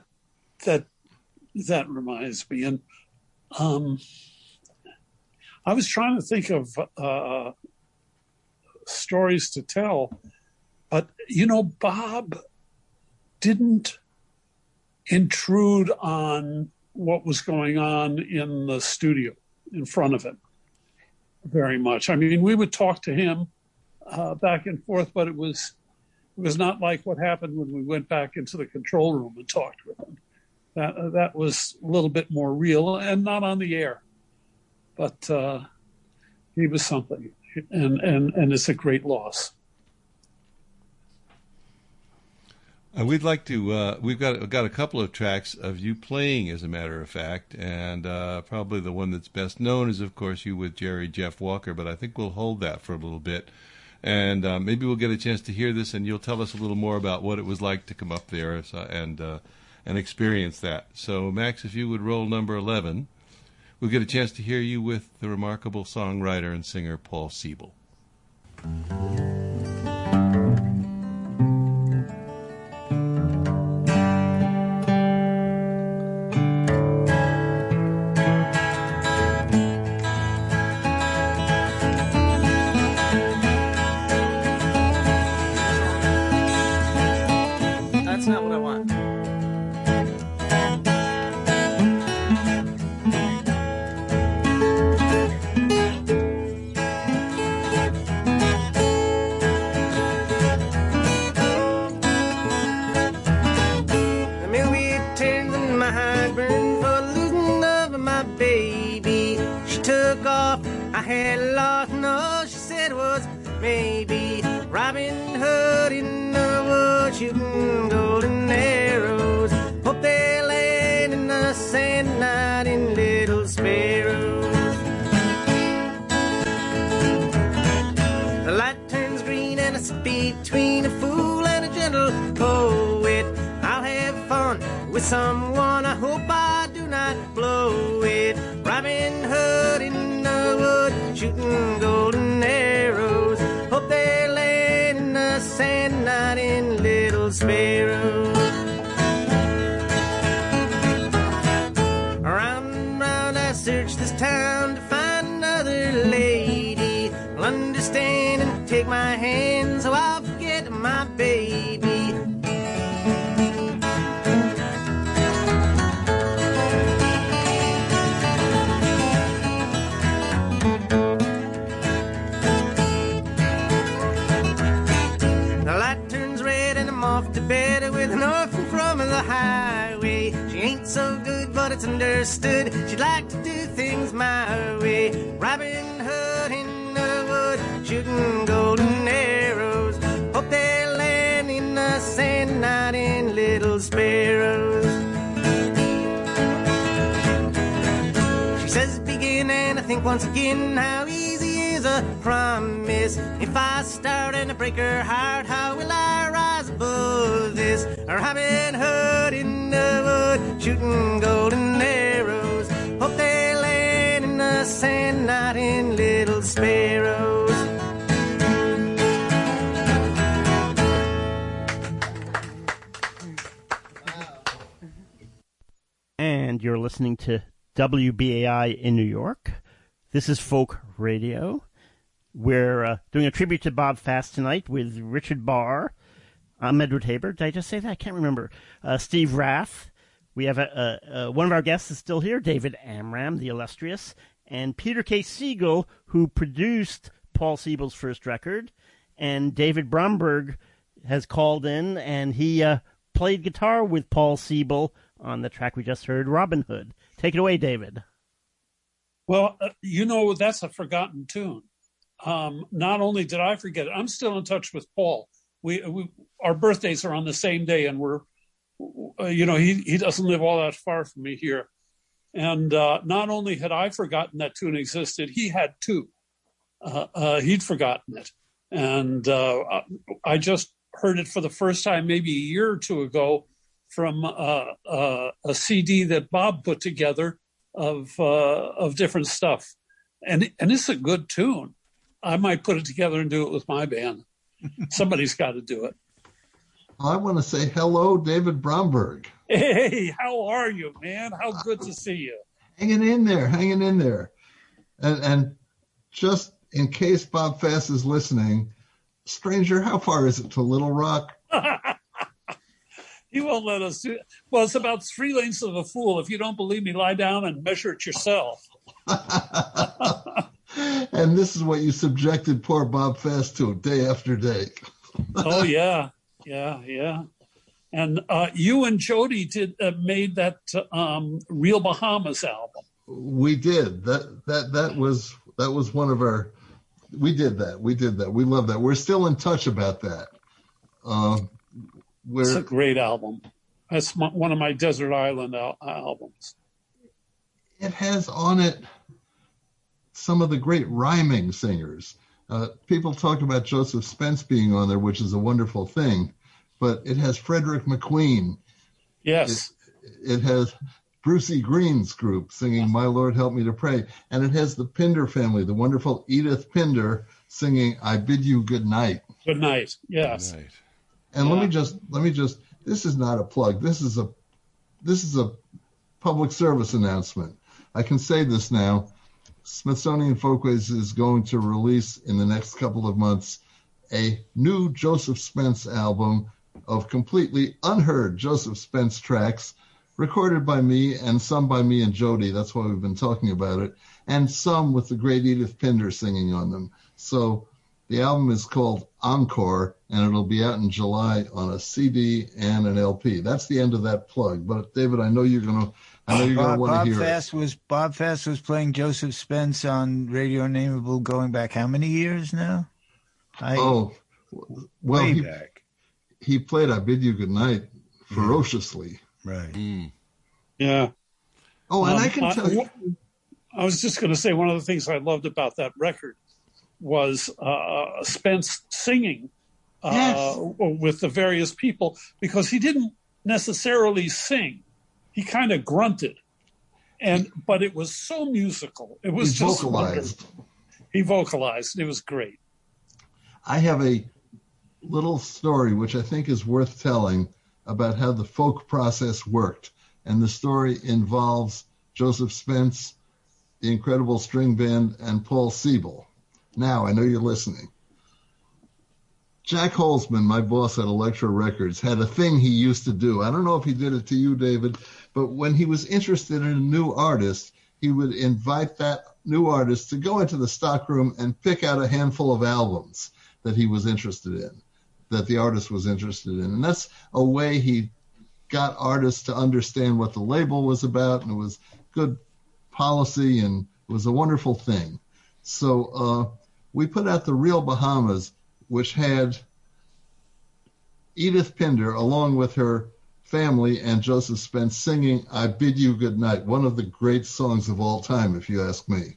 reminds me. And I was trying to think of stories to tell, but Bob didn't intrude on what was going on in the studio in front of him very much. I mean, we would talk to him back and forth, but it was not like what happened when we went back into the control room and talked with him. That was a little bit more real and not on the air, but he was something, and it's a great loss. We'd like to. We've got a couple of tracks of you playing, as a matter of fact, and probably the one that's best known is, of course, you with Jerry Jeff Walker. But I think we'll hold that for a little bit, and maybe we'll get a chance to hear this, and you'll tell us a little more about what it was like to come up there, experience that. So, Max, if you would roll number 11, we'll get a chance to hear you with the remarkable songwriter and singer Paul Siebel. That's not what I want. The millwheel turns and my heart burned for losing love of my baby. She took off, I had lost, no, she said it was maybe Robin Hood in the woods shooting golden arrows. Hope they land in the sand, not in little sparrows. The light turns green and it's between a fool and a gentle poet. I'll have fun with someone, I hope I do not blow it. Robin Hood in the wood shooting golden arrows. Hope they land in the sand, not in little sparrows. Round and round I search this town to find another lady who'll understand and take my hand so I'll forget my baby. The light turns red and I'm off to bed with an orphan from the highway. She ain't so good, but it's understood she'd like to do things my way. Robin Hood in the wood shooting golden arrows. Hope they land in the sand, not in little sparrows. She says begin and I think once again how easy is a promise. If I start and I break her heart, how will I rise above this? Robin Hood in the wood shooting golden arrows. Hope they land in the sand, not in little sparrows. And you're listening to WBAI in New York. This is Folk Radio. We're doing a tribute to Bob Fast tonight with Richard Barr. I'm Edward Haber. Did I just say that? I can't remember. Steve Rath. We have one of our guests is still here, David Amram, the illustrious, and Peter K. Siegel, who produced Paul Siebel's first record. And David Bromberg has called in, and he played guitar with Paul Siebel on the track we just heard, Robin Hood. Take it away, David. Well, that's a forgotten tune. Not only did I forget it, I'm still in touch with Paul. Our birthdays are on the same day, and we're, he doesn't live all that far from me here. And not only had I forgotten that tune existed, he had too. He'd forgotten it. And I just heard it for the first time maybe a year or two ago from a CD that Bob put together of different stuff. And it's a good tune. I might put it together and do it with my band. Somebody's got to do it. I want to say hello, David Bromberg. Hey, how are you, man? How good to see you. Hanging in there. And just in case Bob Fast is listening, stranger, how far is it to Little Rock? He won't let us do it. Well, it's about 3 lengths of a fool. If you don't believe me, lie down and measure it yourself. And this is what you subjected poor Bob Fast to day after day. Oh, yeah. And you and Jody made that Real Bahamas album. We did. That was one of our. We did that. We love that. We're still in touch about that. It's a great album. That's one of my Desert Island albums. It has on it some of the great rhyming singers. People talk about Joseph Spence being on there, which is a wonderful thing, but it has Frederick McQueen. Yes. it has Brucey Green's group singing My Lord Help Me to Pray. And it has the Pinder family, the wonderful Edith Pinder singing I Bid You Good Night. Good night. Yes. Good night. And let me just, this is not a plug. This is a public service announcement. I can say this now. Smithsonian Folkways is going to release in the next couple of months a new Joseph Spence album of completely unheard Joseph Spence tracks, recorded by me and some by me and Jody. That's why we've been talking about it. And some with the great Edith Pinder singing on them. So the album is called Encore, and it'll be out in July on a CD and an LP. That's the end of that plug. But David, I know you're going to want to hear it. Bob Fast was playing Joseph Spence on Radio Nameable going back how many years now? Way back. He played I Bid You Good Night ferociously. Right. Mm. Yeah. Oh, and I can tell you. I was just going to say one of the things I loved about that record was Spence singing with the various people, because he didn't necessarily sing. He kind of grunted, but it was so musical. It was just vocalized. Wonderful. He vocalized. It was great. I have a little story which I think is worth telling about how the folk process worked. And the story involves Joseph Spence, the Incredible String Band, and Paul Siebel. Now, I know you're listening. Jack Holzman, my boss at Elektra Records, had a thing he used to do. I don't know if he did it to you, David, but when he was interested in a new artist, he would invite that new artist to go into the stockroom and pick out a handful of albums that he was interested in, that the artist was interested in. And that's a way he got artists to understand what the label was about, and it was good policy, and it was a wonderful thing. So we put out The Real Bahamas, which had Edith Pinder, along with her family and Joseph Spence, singing I Bid You Good Night, one of the great songs of all time, if you ask me.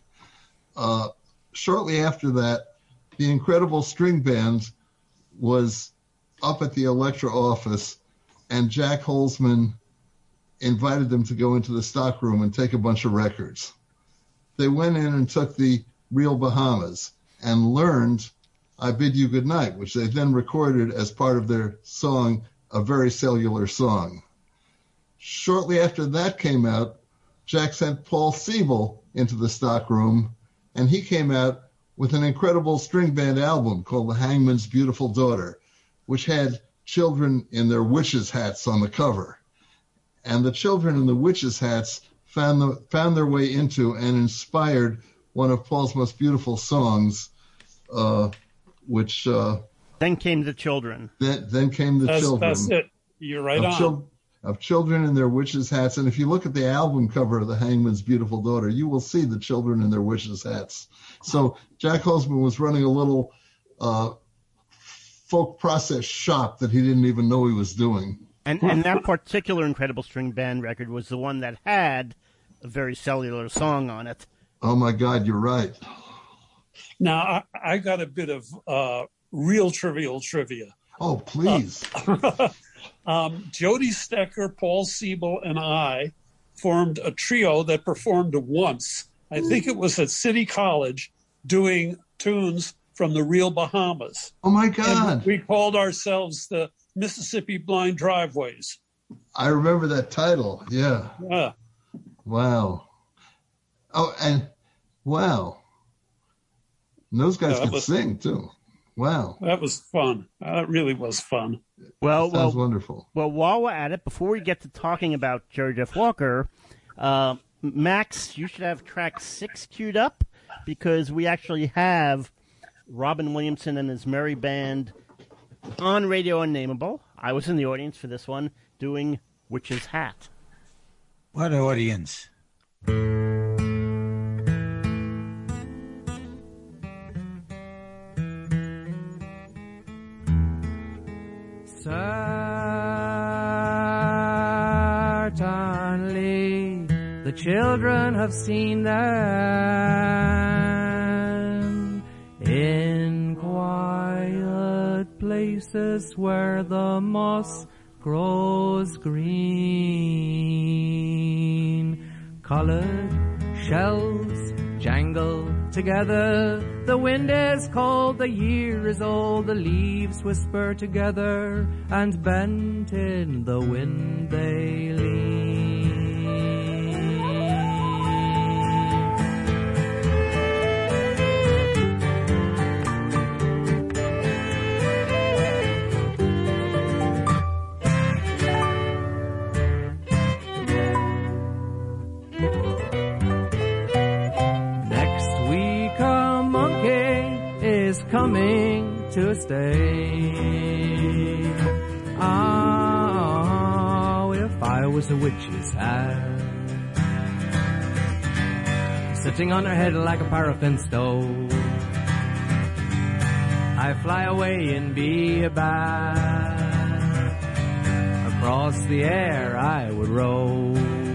Shortly after that, the Incredible String Band was up at the Elektra office, and Jack Holzman invited them to go into the stockroom and take a bunch of records. They went in and took the Real Bahamas and learned I Bid You Good Night, which they then recorded as part of their song, A Very Cellular Song. Shortly after that came out, Jack sent Paul Siebel into the stockroom, and he came out with an incredible string band album called The Hangman's Beautiful Daughter, which had children in their witches' hats on the cover. And the children in the witches' hats found their way into and inspired one of Paul's most beautiful songs, which... Then came the children. Then came the children. That's it. You're right on. Of children in their witches' hats. And if you look at the album cover of The Hangman's Beautiful Daughter, you will see the children in their witches' hats. So Jack Holzman was running a little folk process shop that he didn't even know he was doing. And that particular Incredible String Band record was the one that had A Very Cellular Song on it. Oh, my God, you're right. Now, I got a bit of real trivial trivia. Oh, please. Jody Stecker, Paul Siebel, and I formed a trio that performed once. I think it was at City College, doing tunes from the Real Bahamas. Oh, my God. And we called ourselves the Mississippi Blind Driveways. I remember that title. Yeah. Yeah. Wow. Oh, and wow. And those guys could sing, too. Wow. That was fun. That really was fun. Well, sounds wonderful. Well, while we're at it, before we get to talking about Jerry Jeff Walker, Max, you should have track 6 queued up, because we actually have Robin Williamson and his merry band on Radio Unnameable. I was in the audience for this one, doing Witch's Hat. What audience? Certainly, the children have seen them in quiet places where the moss grows green. colored shells jangle together. The wind is cold, the year is old, the leaves whisper together, and bent in the wind they lean. Coming to stay. Oh, if I was a witch's hat, sitting on her head like a paraffin stove, I'd fly away and be a bat. Across the air I would roll,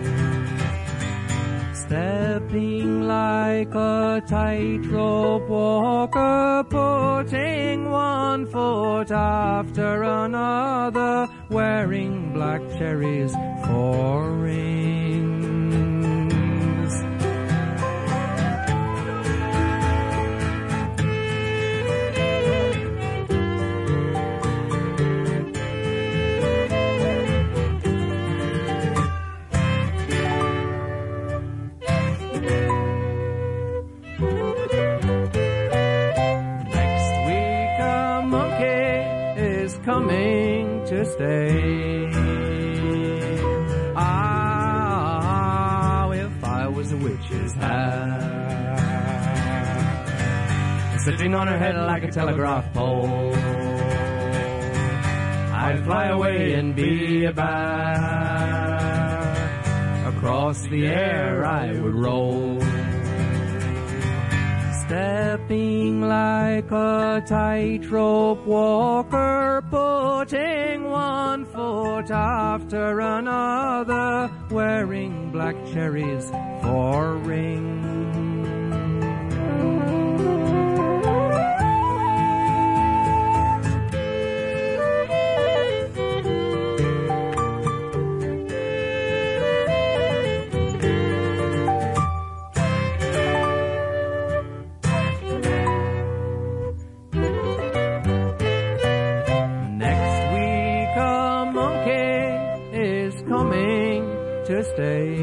stepping like a tightrope walker, putting one foot after another, wearing black cherries for rings. Coming to stay. Ah, if I was a witch's hat, sitting on her head like a telegraph pole, I'd fly away and be a bat. Across the air I would roll, stepping like a tightrope walker, putting one foot after another, wearing black cherries for rings. To stay.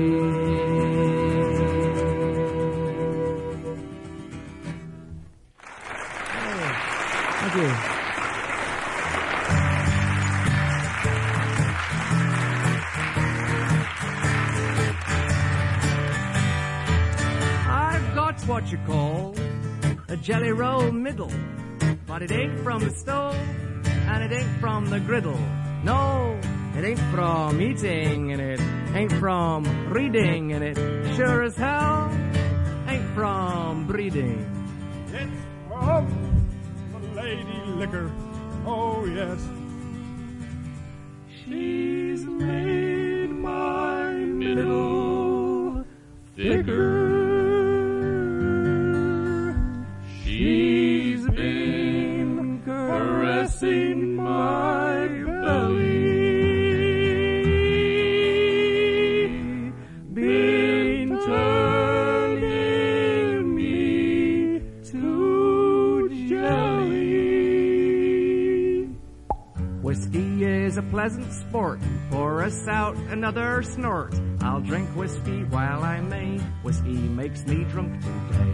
Thank you. I've got what you call a jelly roll middle, but it ain't from the stove and it ain't from the griddle. No, it ain't from eating and it ain't from reading, and it sure as hell ain't from breeding. It's from the lady liquor, oh yes. She's made my middle thicker. She's been caressing my belly, a pleasant sport. Pour us out another snort. I'll drink whiskey while I may. Whiskey makes me drunk today.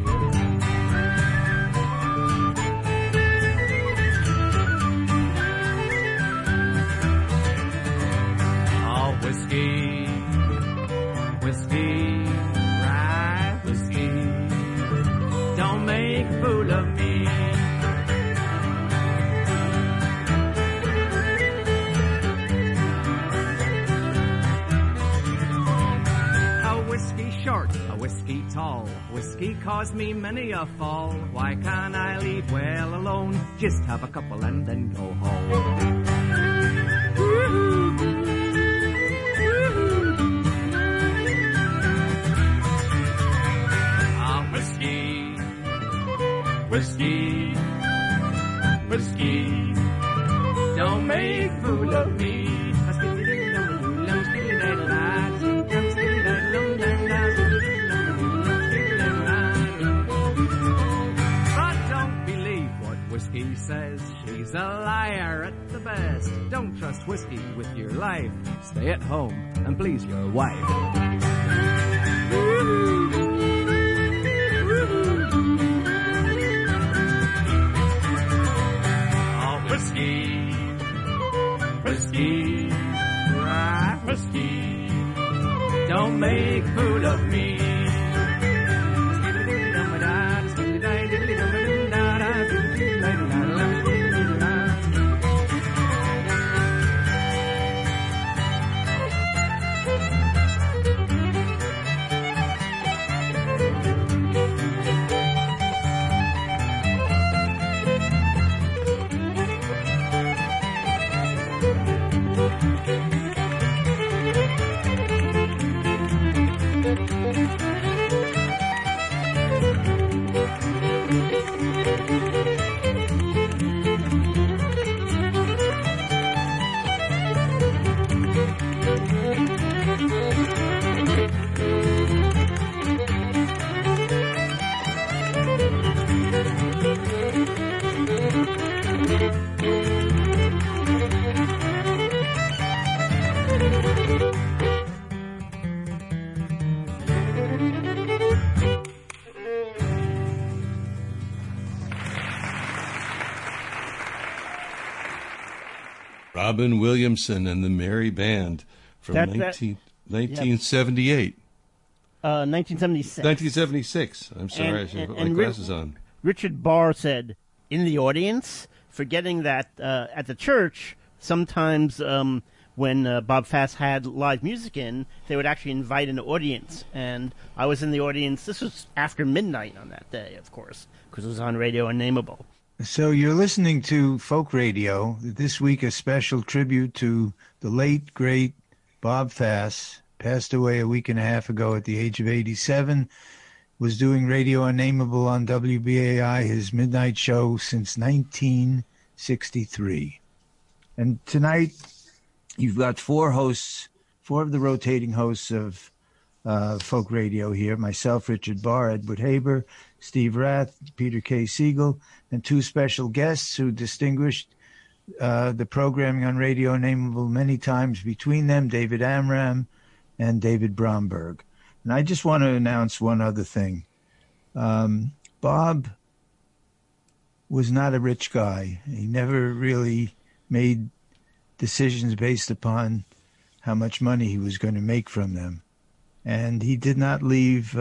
Oh, whiskey, whiskey, rye whiskey. Don't make a fool of me. Short, a whiskey tall. Whiskey caused me many a fall. Why can't I leave well alone? Just have a couple and then go home. Ah, whiskey, whiskey, whiskey. Don't make a fool of me. best. Don't trust whiskey with your life. Stay at home and please your wife. Oh, whiskey, whiskey, ah, whiskey. Don't make fool of me. Robin Williamson and the Merry Band from 1978. 1976. 1976. I'm sorry, I should have put my glasses on. Richard Barr said, in the audience, forgetting that at the church, sometimes when Bob Fass had live music in, they would actually invite an audience. And I was in the audience. This was after midnight on that day, of course, because it was on Radio Unnameable. So you're listening to Folk Radio. This week, a special tribute to the late, great Bob Fass. Passed away a week and a half ago at the age of 87. Was doing Radio Unnameable on WBAI, his midnight show, since 1963. And tonight, you've got four of the rotating hosts of Folk Radio here. Myself, Richard Barr, Edward Haber, Steve Rath, Peter K. Siegel, and two special guests who distinguished the programming on Radio Unnameable many times between them, David Amram and David Bromberg. And I just want to announce one other thing. Bob was not a rich guy. He never really made decisions based upon how much money he was going to make from them. And he did not leave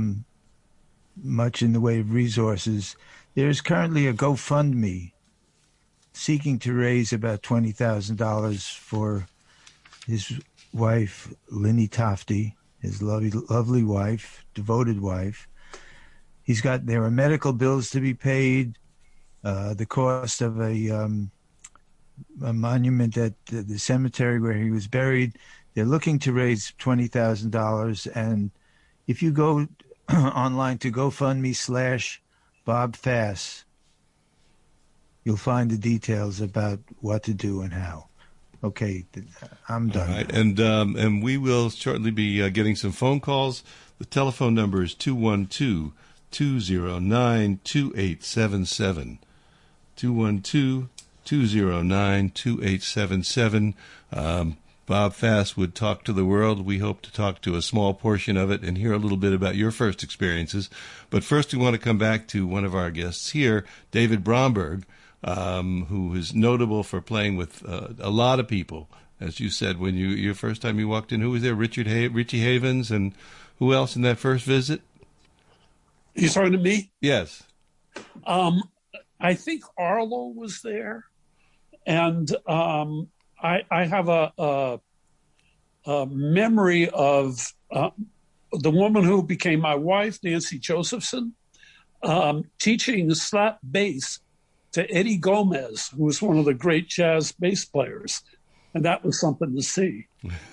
much in the way of resources. There's currently a GoFundMe seeking to raise about $20,000 for his wife, Linny Tofty, his lovely wife, devoted wife. There are medical bills to be paid, the cost of a monument at the cemetery where he was buried. They're looking to raise $20,000, and if you go online to GoFundMe/Bob Fass, you'll find the details about what to do and how. Okay, I'm done. All right, and we will shortly be getting some phone calls. The telephone number is 212-209-2877. 212-209-2877. Bob Fass would talk to the world. We hope to talk to a small portion of it and hear a little bit about your first experiences. But first we want to come back to one of our guests here, David Bromberg, who is notable for playing with a lot of people. As you said, when your first time you walked in, who was there? Richie Havens, and who else in that first visit? You talking to me? Yes. I think Arlo was there, and I have a memory of the woman who became my wife, Nancy Josephson, teaching slap bass to Eddie Gomez, who was one of the great jazz bass players. And that was something to see.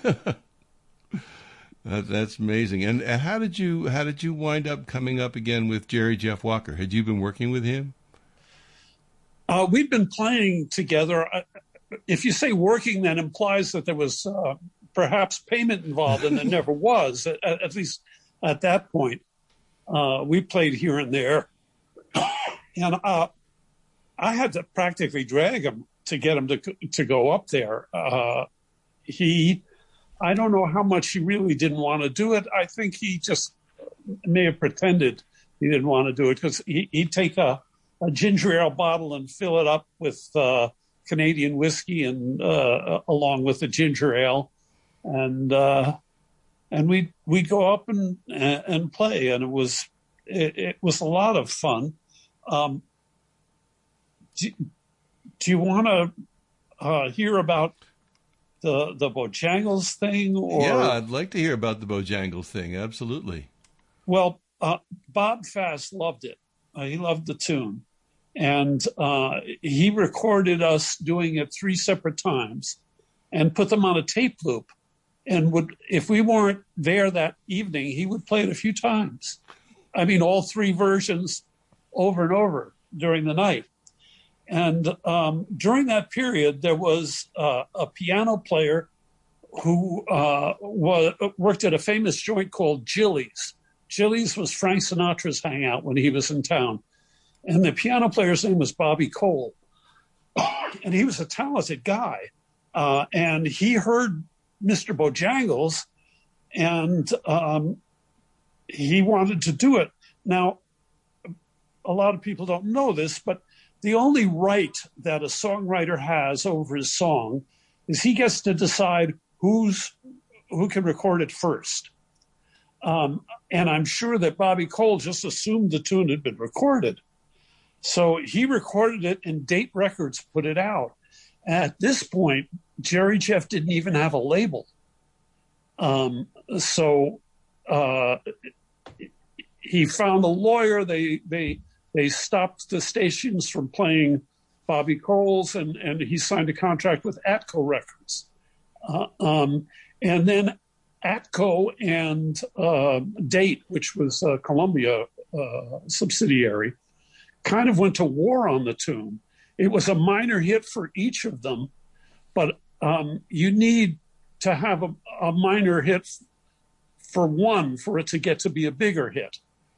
That's amazing. And how did you wind up coming up again with Jerry Jeff Walker? Had you been working with him? We'd been playing together. If you say working, that implies that there was perhaps payment involved, and there never was, at least at that point. We played here and there. And I had to practically drag him to get him to go up there. I don't know how much he really didn't want to do it. I think he just may have pretended he didn't want to do it, because he'd take a ginger ale bottle and fill it up with Canadian whiskey and along with the ginger ale, and we'd go up and play, and it was a lot of fun. Do you want to hear about the Bojangles thing? Or? Yeah, I'd like to hear about the Bojangles thing. Absolutely. Well, Bob Fass loved it. He loved the tune. And he recorded us doing it 3 separate times and put them on a tape loop. And if we weren't there that evening, he would play it a few times. I mean, all 3 versions over and over during the night. And during that period, there was a piano player who worked at a famous joint called Jilly's. Jilly's was Frank Sinatra's hangout when he was in town. And the piano player's name was Bobby Cole. And he was a talented guy. And he heard Mr. Bojangles, and he wanted to do it. Now, a lot of people don't know this, but the only right that a songwriter has over his song is he gets to decide who can record it first. And I'm sure that Bobby Cole just assumed the tune had been recorded. So he recorded it, and Date Records put it out. At this point, Jerry Jeff didn't even have a label. So he found a lawyer. They stopped the stations from playing Bobby Cole's, and he signed a contract with Atco Records. And then Atco and Date, which was a Columbia subsidiary, kind of went to war on the tune. It was a minor hit for each of them, but you need to have a minor hit for one for it to get to be a bigger hit.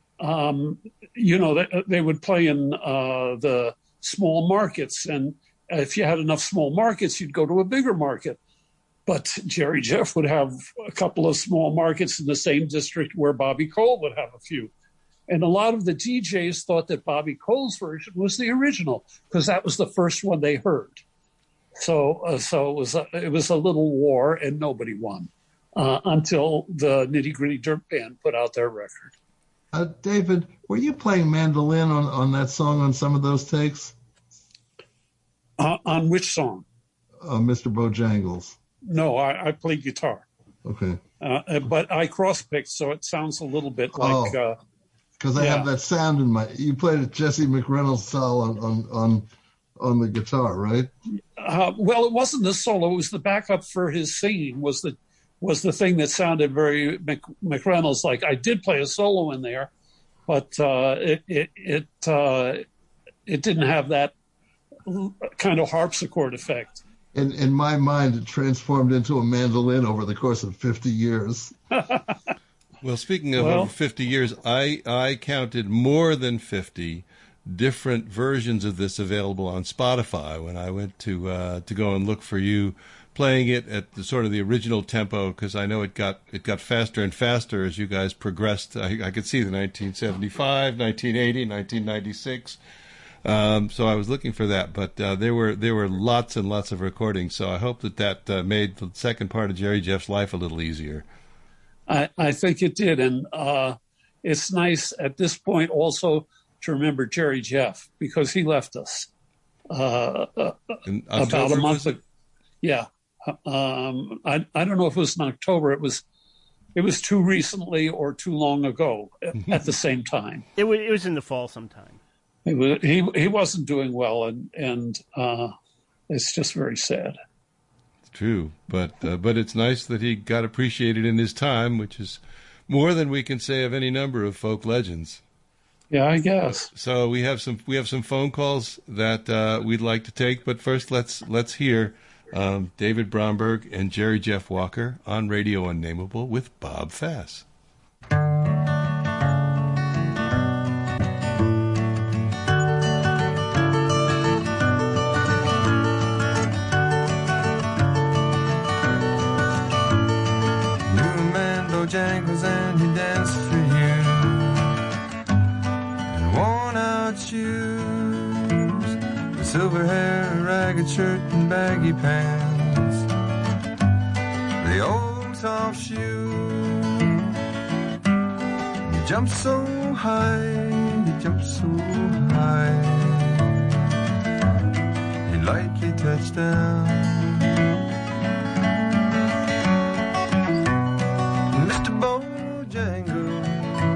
They would play in the small markets, and if you had enough small markets, you'd go to a bigger market. But Jerry Jeff would have a couple of small markets in the same district where Bobby Cole would have a few. And a lot of the DJs thought that Bobby Cole's version was the original because that was the first one they heard. So it was a little war, and nobody won until the Nitty Gritty Dirt Band put out their record. David, were you playing mandolin on that song on some of those takes? On which song? Mr. Bojangles. No, I played guitar. Okay. But I cross-picked, so it sounds a little bit like... Because I have that sound in my... You played a Jesse McReynolds style on the guitar, right? Well, it wasn't the solo. It was the backup for his singing was the thing that sounded very McReynolds like. I did play a solo in there, but it didn't have that kind of harpsichord effect. In my mind, it transformed into a mandolin over the course of 50 years. Well, speaking of over 50 years, I counted more than 50 different versions of this available on Spotify when I went to go and look for you playing it at the sort of the original tempo, because I know it got faster and faster as you guys progressed. I could see the 1975, 1980, 1996. So I was looking for that, but there were lots and lots of recordings. So I hope that made the second part of Jerry Jeff's life a little easier. I think it did, and it's nice at this point also to remember Jerry Jeff because he left us about a month ago. Yeah, I don't know if it was in October. It was too recently or too long ago at the same time. It was in the fall sometime. He wasn't doing well, and it's just very sad. True, but it's nice that he got appreciated in his time, which is more than we can say of any number of folk legends. Yeah, I guess. So we have some phone calls that we'd like to take, but first let's hear David Bromberg and Jerry Jeff Walker on Radio Unnameable with Bob Fass. Bojangles and he danced for you. And worn out shoes, with silver hair, a ragged shirt and baggy pants. The old soft shoe. He jumped so high, he jumped so high. He lightly touched down. Mr. Bojangles,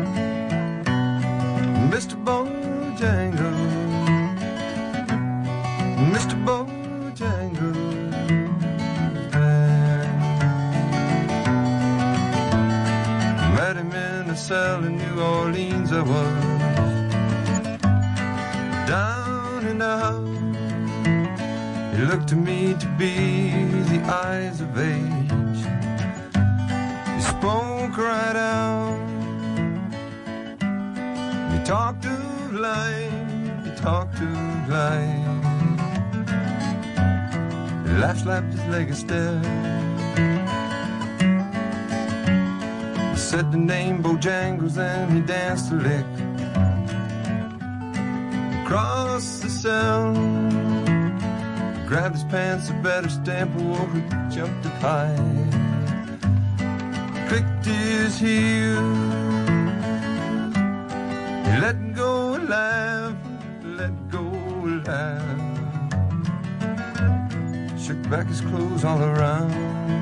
Mr. Bojangles, Mr. Bojangles. Met him in a cell in New Orleans. I was down and out. He looked to me to be the eyes of age. He spoke right out. He talked of life. He talked of life. He laughed, slapped his leg a step. He said the name Bojangles and he danced a lick. Across the cell, grabbed his pants, a better stamp, whoa, he jumped up high. Clicked his heels. He let go and laugh, let go and laugh. Shook back his clothes all around.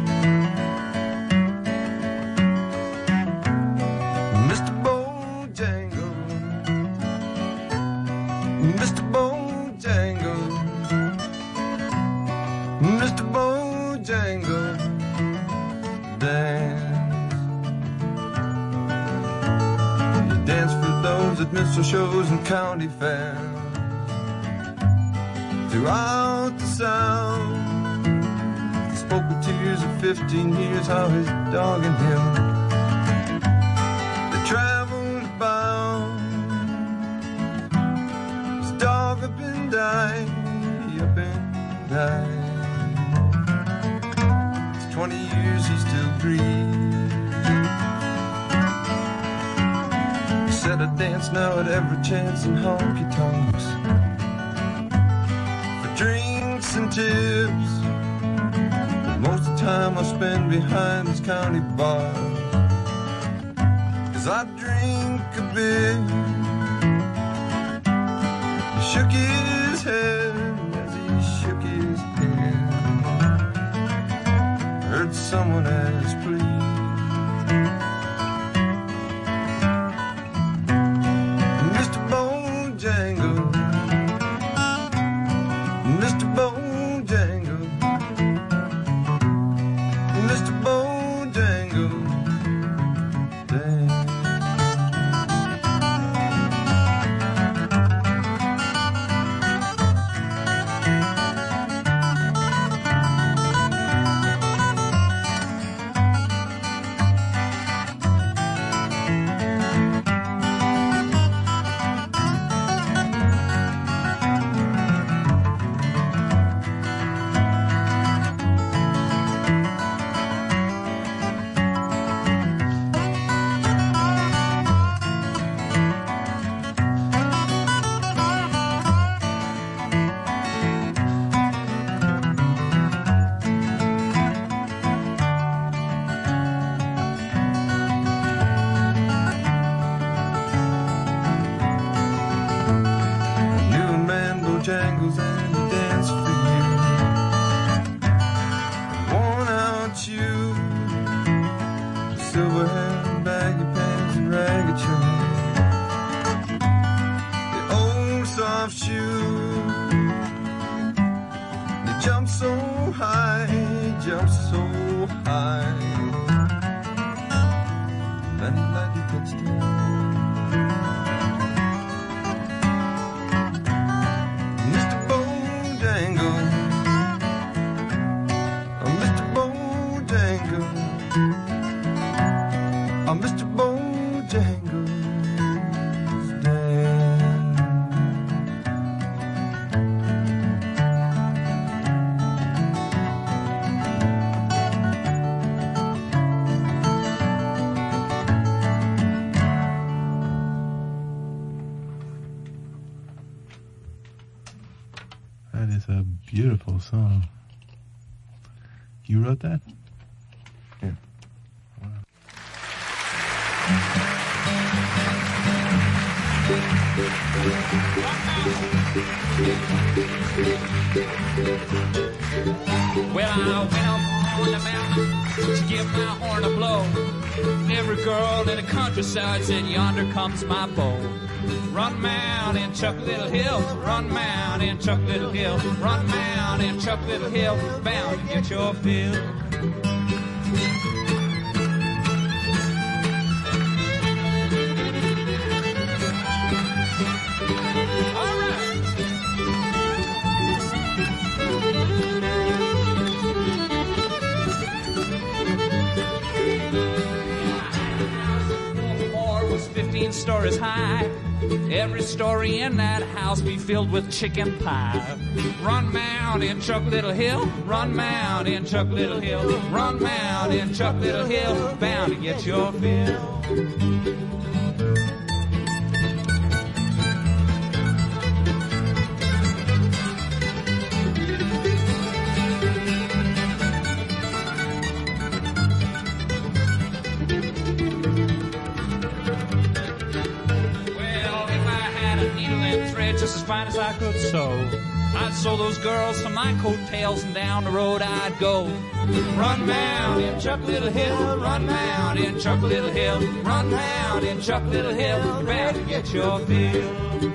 Mr. Bojangles, Mr. Bojangles, Mr. Bojangles, dance. He danced for those at minstrel shows and county fairs. Throughout the South, he spoke with tears of 15 years, how his dog and him, they traveled about. His dog up and died, up and died. 20 years he still breathes. He said I dance now at every chance in honky-tonks, for drinks and tips. But most of the time I spend behind this county bar, 'cause I drink a bit. He shook his head as he shook his head. Heard someone ask, please. Mr. Bojangles, Mr. Bojangles, Mr. Bojangles, dance. Bojangles and he danced for you. Worn out shoes, silver hair, baggy pants and ragged shirt. The old soft shoe. They jumped so high, jumped so high. Then he lightly touched down. Mr. Bojangles, dance. That's a beautiful song. You wrote that? Yeah. Wow. Well, I went up on the mountain to give my horn a blow. Every girl in the countryside said, yonder comes my beau. Run mountain, Chuck Little Hill, run mountain, Chuck Little Hill, run mountain, Chuck Little Hill, bound to get your fill. Was 15 stories high. Every story in that house be filled with chicken pie. Run mountain, Chuck Little Hill, run mountain, Chuck Little Hill, run mountain, Chuck Little Hill, bound to get your fill. Just as fine as I could sew, I'd sew those girls to my coattails, and down the road I'd go. Run mountain, Chuck Little Hill, run mountain, Chuck Little Hill, run mountain, Chuck Little Hill, bound to get your fill.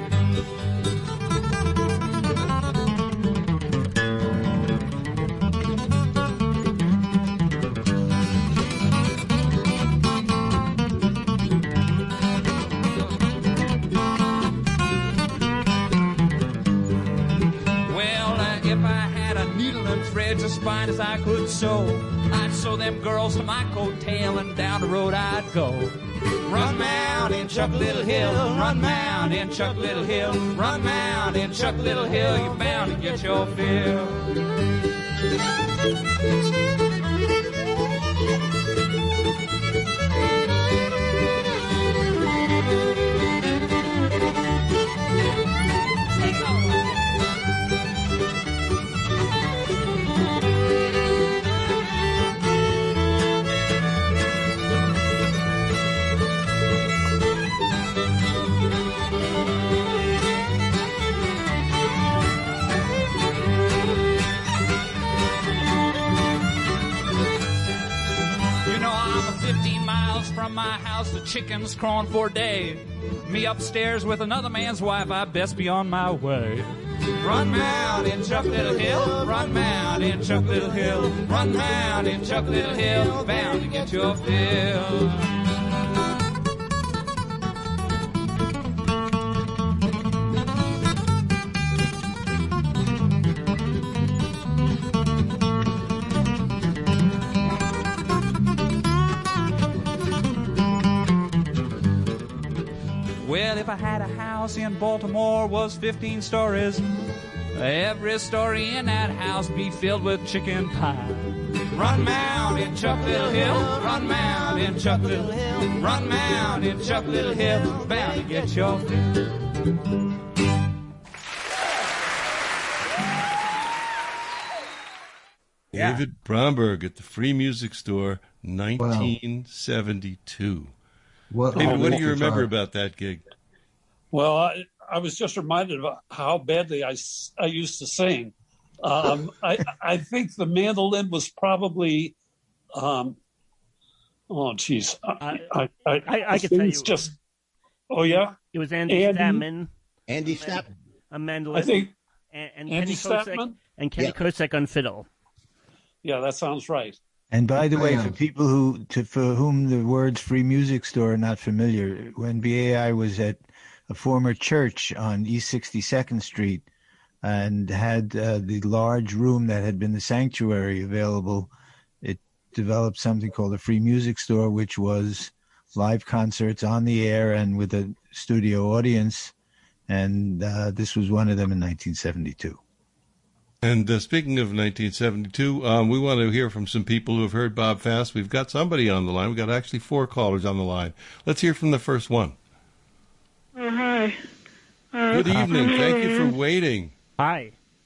As fine as I could sew, I'd sew them girls to my coattail, and down the road I'd go. Run mountain, Chuck Little Hill, run mountain, Chuck Little Hill, run mountain, Chuck Little Hill, you're bound to get your fill. From my house, the chickens crowing for day. Me upstairs with another man's wife, I best be on my way. Run mountain, Chuck Little Hill, run mountain, Chuck Little Hill, run mountain, Chuck Little Hill, bound to get your fill. Well, if I had a house in Baltimore was 15 stories, every story in that house be filled with chicken pie. Run mountain, Chuck Little Hill, run mountain, Chuck Little Hill, run mountain, Chuck Little Hill, bound to get your fill. David Bromberg at the Free Music Store, 1972. What, David, what do you remember about that gig? Well, I was just reminded of how badly I used to sing. I think the mandolin was probably, oh, geez. I can tell you. Just, oh, yeah? It was Andy Statman. Andy Statman. A mandolin. I think. And Andy Kenny Statman? And Kenny Kosek on fiddle. Yeah, that sounds right. And by the way, for people for whom the words Free Music Store are not familiar, when BAI was at a former church on East 62nd Street and had the large room that had been the sanctuary available, it developed something called a Free Music Store, which was live concerts on the air and with a studio audience. And this was one of them in 1972. And speaking of 1972, we want to hear from some people who have heard Bob Fast. We've got somebody on the line. We've got actually 4 callers on the line. Let's hear from the first one. Oh, hi. Good evening. Thank you for waiting. Hi.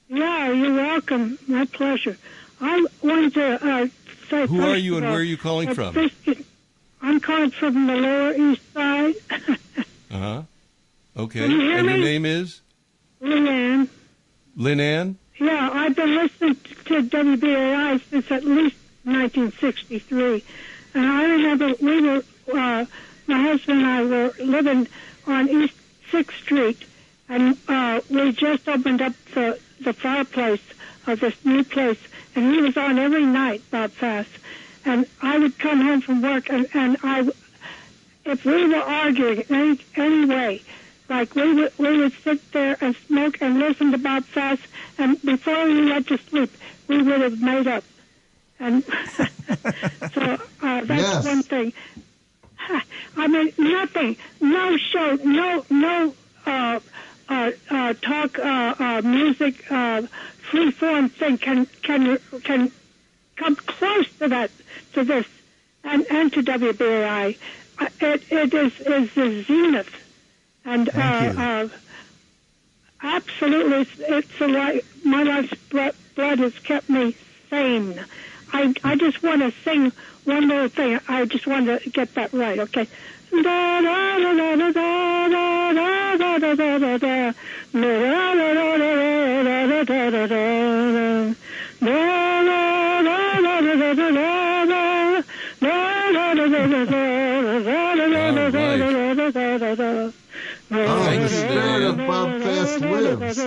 Yeah, you're welcome. My pleasure. I wanted to say. Who are you and where are you calling from? I'm calling from the Lower East Side. Uh-huh. Okay. Can you hear And me? your name is? Leanne. Lynn Ann? Yeah, I've been listening to WBAI since at least 1963. And I remember we were, my husband and I were living on East 6th Street, and we just opened up the fireplace of this new place, and he was on every night, Bob Fass. And I would come home from work, and if we were arguing any way, like we would sit there and smoke and listen to Bob Fass, and before we went to sleep, we would have made up. And so that's one thing. I mean, nothing, no show, no talk, music, free form thing can come close to that, to this, and to WBAI. It is the zenith, and absolutely, it's a life. My life's blood has kept me sane. I just want to sing one little thing. I just want to get that right. Okay. Da da da da da da da da da da da da. Oh, the spirit of Bob Fass lives.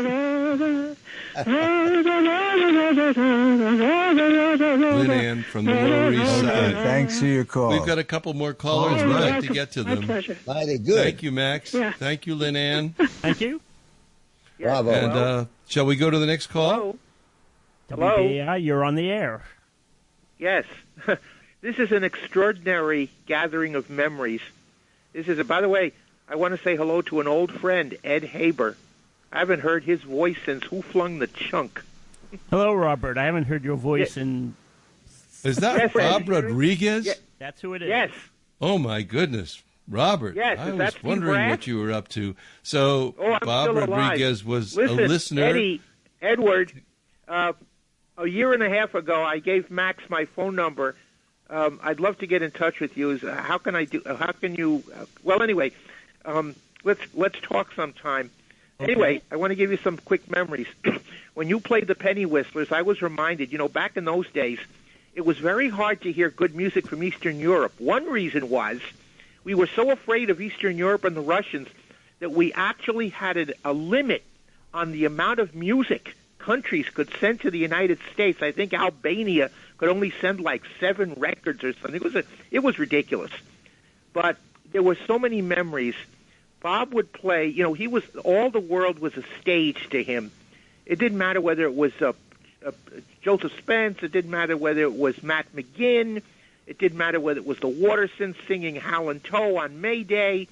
Lynn Ann from the Lower East Side. Thanks for your call. We've got a couple more callers. We'd like to get to them. Mighty good. Thank you, Max. Yeah. Thank you, Lynn Ann. Thank you. Bravo. And shall we go to the next call? Hello. WBAI, you're on the air. Yes. This is an extraordinary gathering of memories. This is, by the way, I want to say hello to an old friend, Ed Haber. I haven't heard his voice since Who Flung the Chunk? Hello, Robert. I haven't heard your voice in... Is that Bob Rodriguez? Yeah. That's who it is. Yes. Oh, my goodness. Robert, Yes, I is that was Steve wondering Rath? what you were up to. So I'm Bob still alive. Rodriguez was Listen, a listener. Edward, a year and a half ago, I gave Max my phone number. I'd love to get in touch with you. How can I do? How can you? Well, anyway, let's talk sometime. Okay. Anyway, I want to give you some quick memories. When you played the Penny Whistlers, I was reminded. Back in those days, it was very hard to hear good music from Eastern Europe. One reason was we were so afraid of Eastern Europe and the Russians that we actually had a limit on the amount of music countries could send to the United States. I think Albania could only send like 7 records or something. It was ridiculous. But there were so many memories. Bob would play, he was, all the world was a stage to him. It didn't matter whether it was Joseph Spence, it didn't matter whether it was Matt McGinn, it didn't matter whether it was the Watersons singing Howlin' Toe on May Day,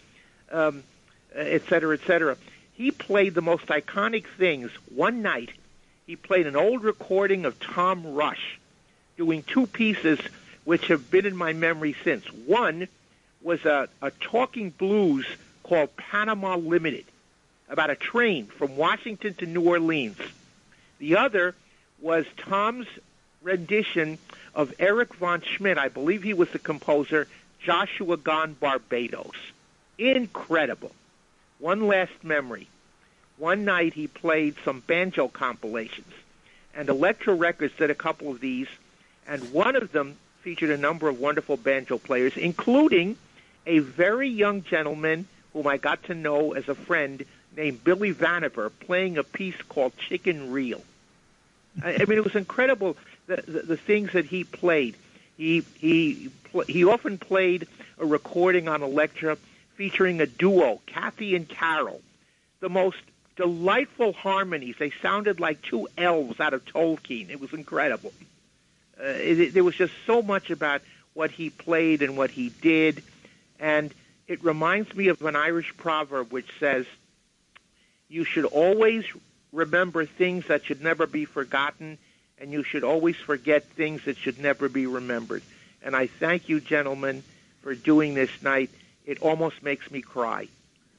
et cetera, et cetera. He played the most iconic things. One night, he played an old recording of Tom Rush doing 2 pieces which have been in my memory since. One was a talking blues called Panama Limited, about a train from Washington to New Orleans. The other was Tom's rendition of Eric von Schmidt. I believe he was the composer, Joshua Gone Barbados. Incredible. One last memory. One night he played some banjo compilations, and Elektra Records did a couple of these, and one of them featured a number of wonderful banjo players, including a very young gentleman whom I got to know as a friend named Billy Vanaver, playing a piece called Chicken Reel. I mean, it was incredible, the things that he played. He often played a recording on Elektra featuring a duo, Kathy and Carol. The most delightful harmonies. They sounded like 2 elves out of Tolkien. It was incredible. There was just so much about what he played and what he did. And it reminds me of an Irish proverb which says, you should always remember things that should never be forgotten, and you should always forget things that should never be remembered. And I thank you, gentlemen, for doing this night. It almost makes me cry.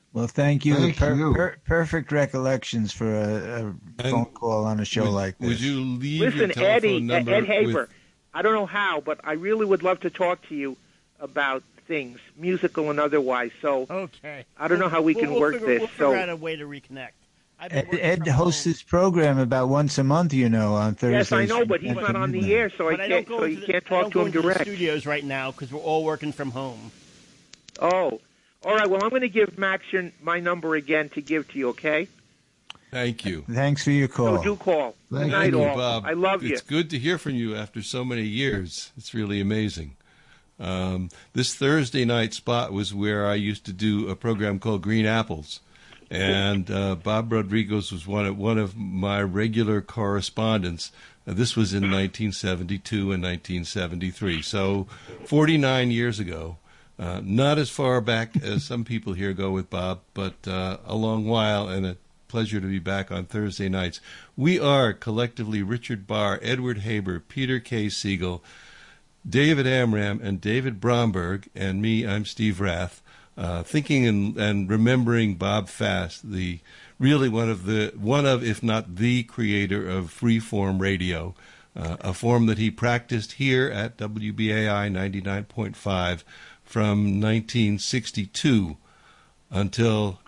Well, thank you. Thank you. Perfect recollections for a phone call on a show like this. Would you leave your Listen, telephone number Ed Haber, with... I don't know how, but I really would love to talk to you about things, musical and otherwise. So okay. I don't know how we can work this. We'll figure out a way to reconnect. Ed hosts this program about once a month, on Thursdays. Yes, I know, but he's not on the air, so I can't. So you can't talk to him direct. The studios right now because we're all working from home. Oh, all right. Well, I'm going to give Max my number again to give to you. Okay. Thank you. Thanks for your call. So do call. Good Thank night, you, all. Bob. I love you. It's good to hear from you after so many years. It's really amazing. This Thursday night spot was where I used to do a program called Green Apples. And Bob Rodriguez was one of my regular correspondents. This was in 1972 and 1973, so 49 years ago. Not as far back as some people here go with Bob, but a long while, and a pleasure to be back on Thursday nights. We are collectively Richard Barr, Edward Haber, Peter K. Siegel, David Amram, and David Bromberg, and me, I'm Steve Rath. Thinking and remembering Bob Fast, really one of, if not the creator of freeform radio, a form that he practiced here at WBAI 99.5 from 1962 until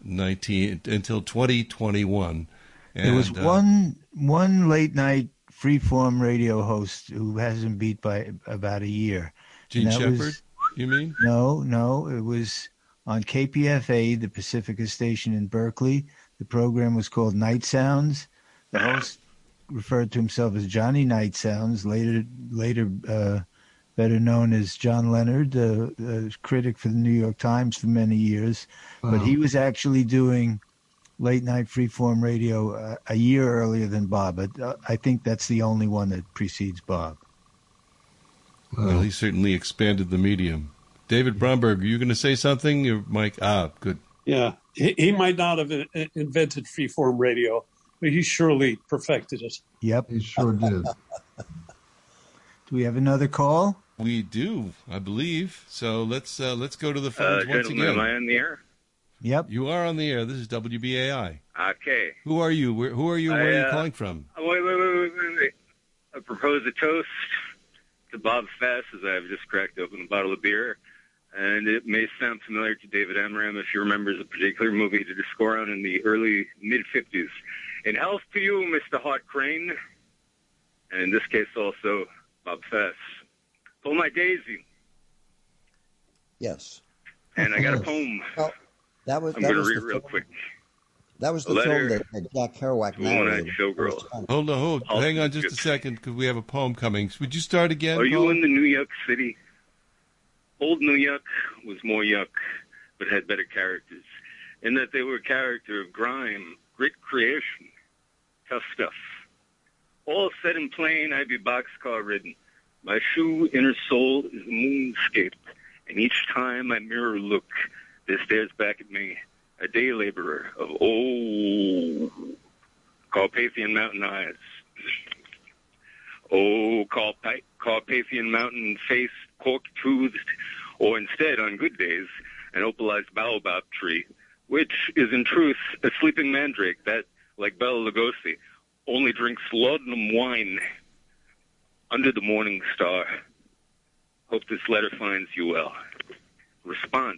2021. And, there was one late night freeform radio host who hasn't beat by about a year. Gene Shepard, you mean? No, it was on KPFA, the Pacifica station in Berkeley. The program was called Night Sounds. The host referred to himself as Johnny Night Sounds, later better known as John Leonard, a critic for the New York Times for many years. Wow. But he was actually doing late night freeform radio a year earlier than Bob. I think that's the only one that precedes Bob. Well, he certainly expanded the medium. David Bromberg, are you going to say something? Or Mike? Good. Yeah, he might not have invented freeform radio, but he surely perfected it. Yep. He sure did. Do we have another call? We do, I believe. So let's go to the phones once again. Am I on the air? Yep. You are on the air. This is WBAI. Okay. Who are you? Who are you? Where are you calling from? Wait. I propose a toast to Bob Fast as I've just cracked open a bottle of beer. And it may sound familiar to David Amram if he remembers a particular movie he did a score on in the early, mid-50s. In health to you, Mr. Hart Crane. And in this case also, Bob Fast. Pull My Daisy. Yes. And I got a poem. Well, I'm going to read it real quick. That was the film that Jack Kerouac narrated. Hold on. Hang on just a second, because we have a poem coming. Would you start again, Are you Paul? in the New York City? Old New York was more yuck, but had better characters, in that they were a character of grime, grit creation, tough stuff. All said in plain, I'd be boxcar ridden. My shoe inner soul is a moonscape, and each time my mirror look, there stares back at me a day laborer of old Carpathian mountain eyes. Oh, Carpathian mountain face, cork-toothed, or instead, on good days, an opalized baobab tree, which is in truth a sleeping mandrake that, like Bela Lugosi, only drinks laudanum wine under the morning star. Hope this letter finds you well. Response.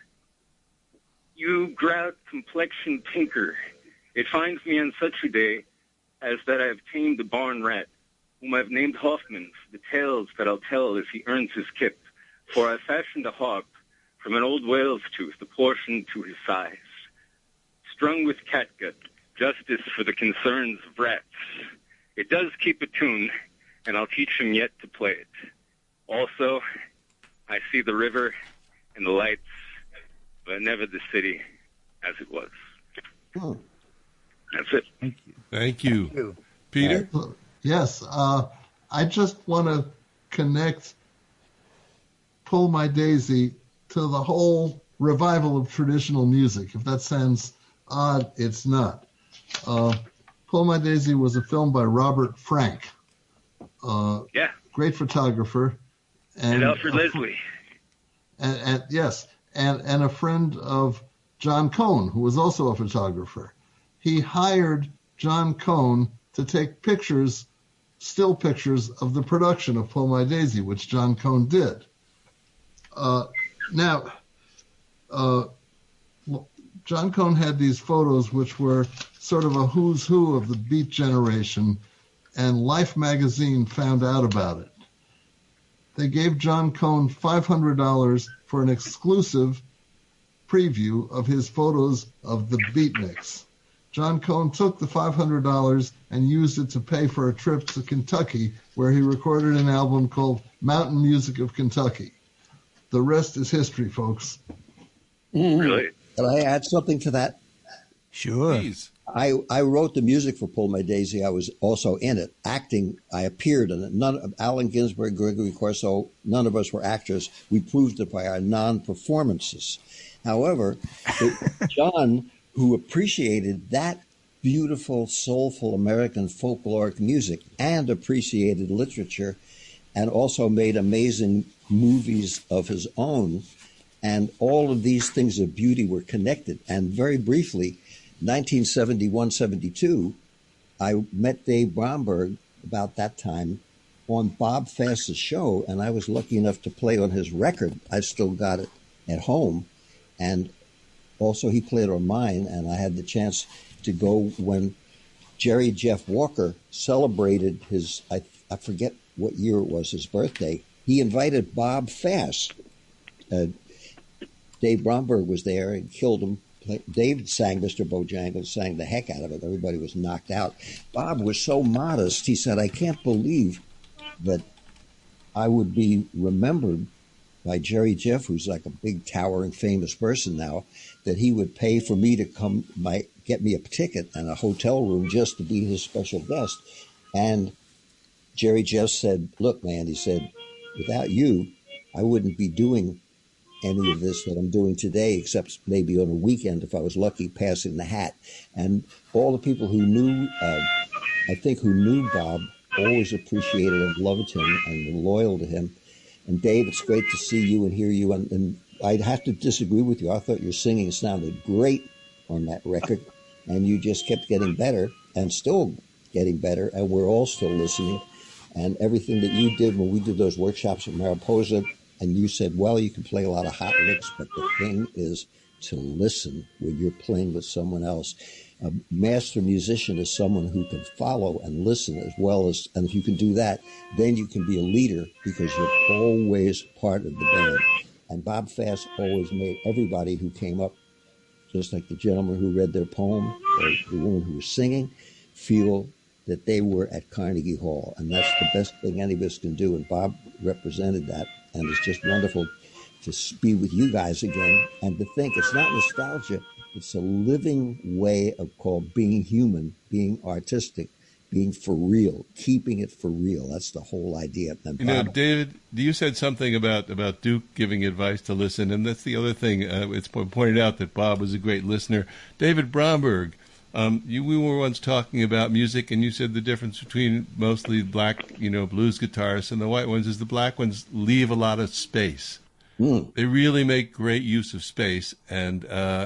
You grout complexion tinker, it finds me on such a day as that I have tamed the barn rat, whom I've named Hoffman for the tales that I'll tell as he earns his kip. For I fashioned a harp from an old whale's tooth, apportioned to his size, strung with catgut, justice for the concerns of rats. It does keep a tune, and I'll teach him yet to play it. Also, I see the river and the lights, but never the city as it was. That's it. Thank you. Peter? Yes. I just want to connect Pull My Daisy to the whole revival of traditional music. If that sounds odd, it's not. Pull My Daisy was a film by Robert Frank. Great photographer. And Alfred Leslie. And yes, and a friend of John Cohn, who was also a photographer. He hired John Cohn to take pictures, still pictures of the production of Pull My Daisy, which John Cohn did. John Cohn had these photos which were sort of a who's who of the Beat generation, and Life magazine found out about it. They gave John Cohn $500 for an exclusive preview of his photos of the Beatniks. John Cohn took the $500 and used it to pay for a trip to Kentucky, where he recorded an album called Mountain Music of Kentucky. The rest is history, folks. Really? Can I add something to that? Sure. Please. I wrote the music for Pull My Daisy. I was also in it, acting. I appeared in it. Allen Ginsberg, Gregory Corso, none of us were actors. We proved it by our non-performances. However, John, who appreciated that beautiful, soulful American folkloric music and appreciated literature and also made amazing movies of his own, and all of these things of beauty were connected. And very briefly, 1971-72, I met Dave Bromberg about that time on Bob Fast's show, and I was lucky enough to play on his record. I still got it at home. And also he played on mine, and I had the chance to go when Jerry Jeff Walker celebrated his, I forget what year it was, his birthday. He invited Bob Fast. Dave Bromberg was there and killed him. Dave sang Mr. Bojangles, sang the heck out of it. Everybody was knocked out. Bob was so modest. He said, I can't believe that I would be remembered by Jerry Jeff, who's like a big, towering, famous person now, that he would pay for me to come, get me a ticket and a hotel room just to be his special guest. And Jerry Jeff said, look, man, he said, without you, I wouldn't be doing any of this that I'm doing today, except maybe on a weekend, if I was lucky, passing the hat. And all the people who knew, I think who knew Bob, always appreciated and loved him and were loyal to him. And Dave, it's great to see you and hear you. And I'd have to disagree with you. I thought your singing sounded great on that record, and you just kept getting better and still getting better. And we're all still listening. And everything that you did when we did those workshops at Mariposa, and you said, well, you can play a lot of hot licks, but the thing is to listen when you're playing with someone else. A master musician is someone who can follow and listen as well as, and if you can do that, then you can be a leader because you're always part of the band. And Bob Fast always made everybody who came up, just like the gentleman who read their poem or the woman who was singing, feel that they were at Carnegie Hall. And that's the best thing any of us can do. And Bob represented that. And it's just wonderful to be with you guys again and to think it's not nostalgia. It's a living way of called being human, being artistic, being for real, keeping it for real. That's the whole idea. And you know, David, you said something about Duke giving advice to listen, and that's the other thing. It's pointed out that Bob was a great listener. David Bromberg, we were once talking about music, and you said the difference between mostly black, blues guitarists and the white ones is the black ones leave a lot of space. They really make great use of space, and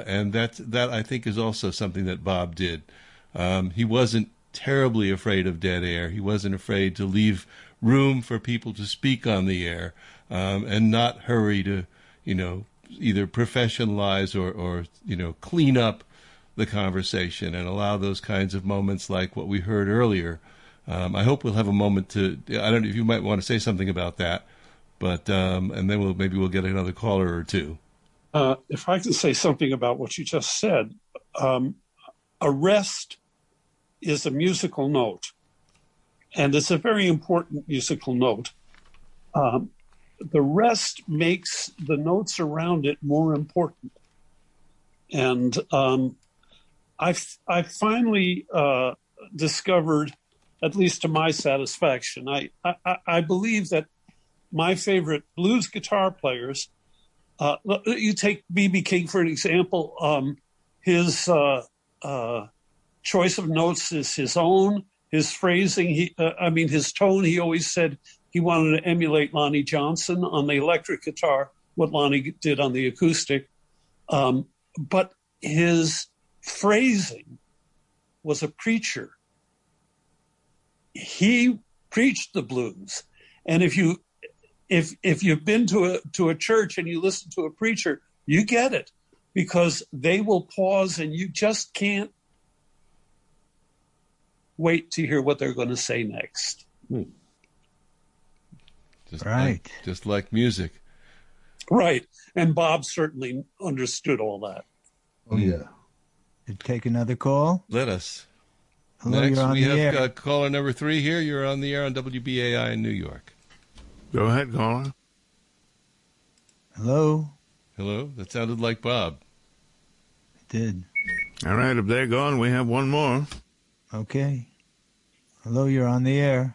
that I think is also something that Bob did. He wasn't terribly afraid of dead air. He wasn't afraid to leave room for people to speak on the air, and not hurry to, either professionalize or clean up the conversation and allow those kinds of moments like what we heard earlier. I hope we'll have a moment to. I don't know if you might want to say something about that. But and then we'll get another caller or two. If I can say something about what you just said, a rest is a musical note, and it's a very important musical note. The rest makes the notes around it more important, and I finally discovered, at least to my satisfaction, I believe that my favorite blues guitar players, you take B.B. King for an example. His choice of notes is his own. His phrasing, his tone. He always said he wanted to emulate Lonnie Johnson on the electric guitar, what Lonnie did on the acoustic. But his phrasing was a preacher. He preached the blues. And if you've been to a church and you listen to a preacher, you get it, because they will pause and you just can't wait to hear what they're going to say next. Just like music. Right. And Bob certainly understood all that. Oh, yeah. Take another call. Let us. Hello, Next, you're on we the have air. caller number 3 here. You're on the air on WBAI in New York. Go ahead, caller. Hello. Hello. That sounded like Bob. It did. All right, if they're gone, we have one more. Okay. Hello, you're on the air.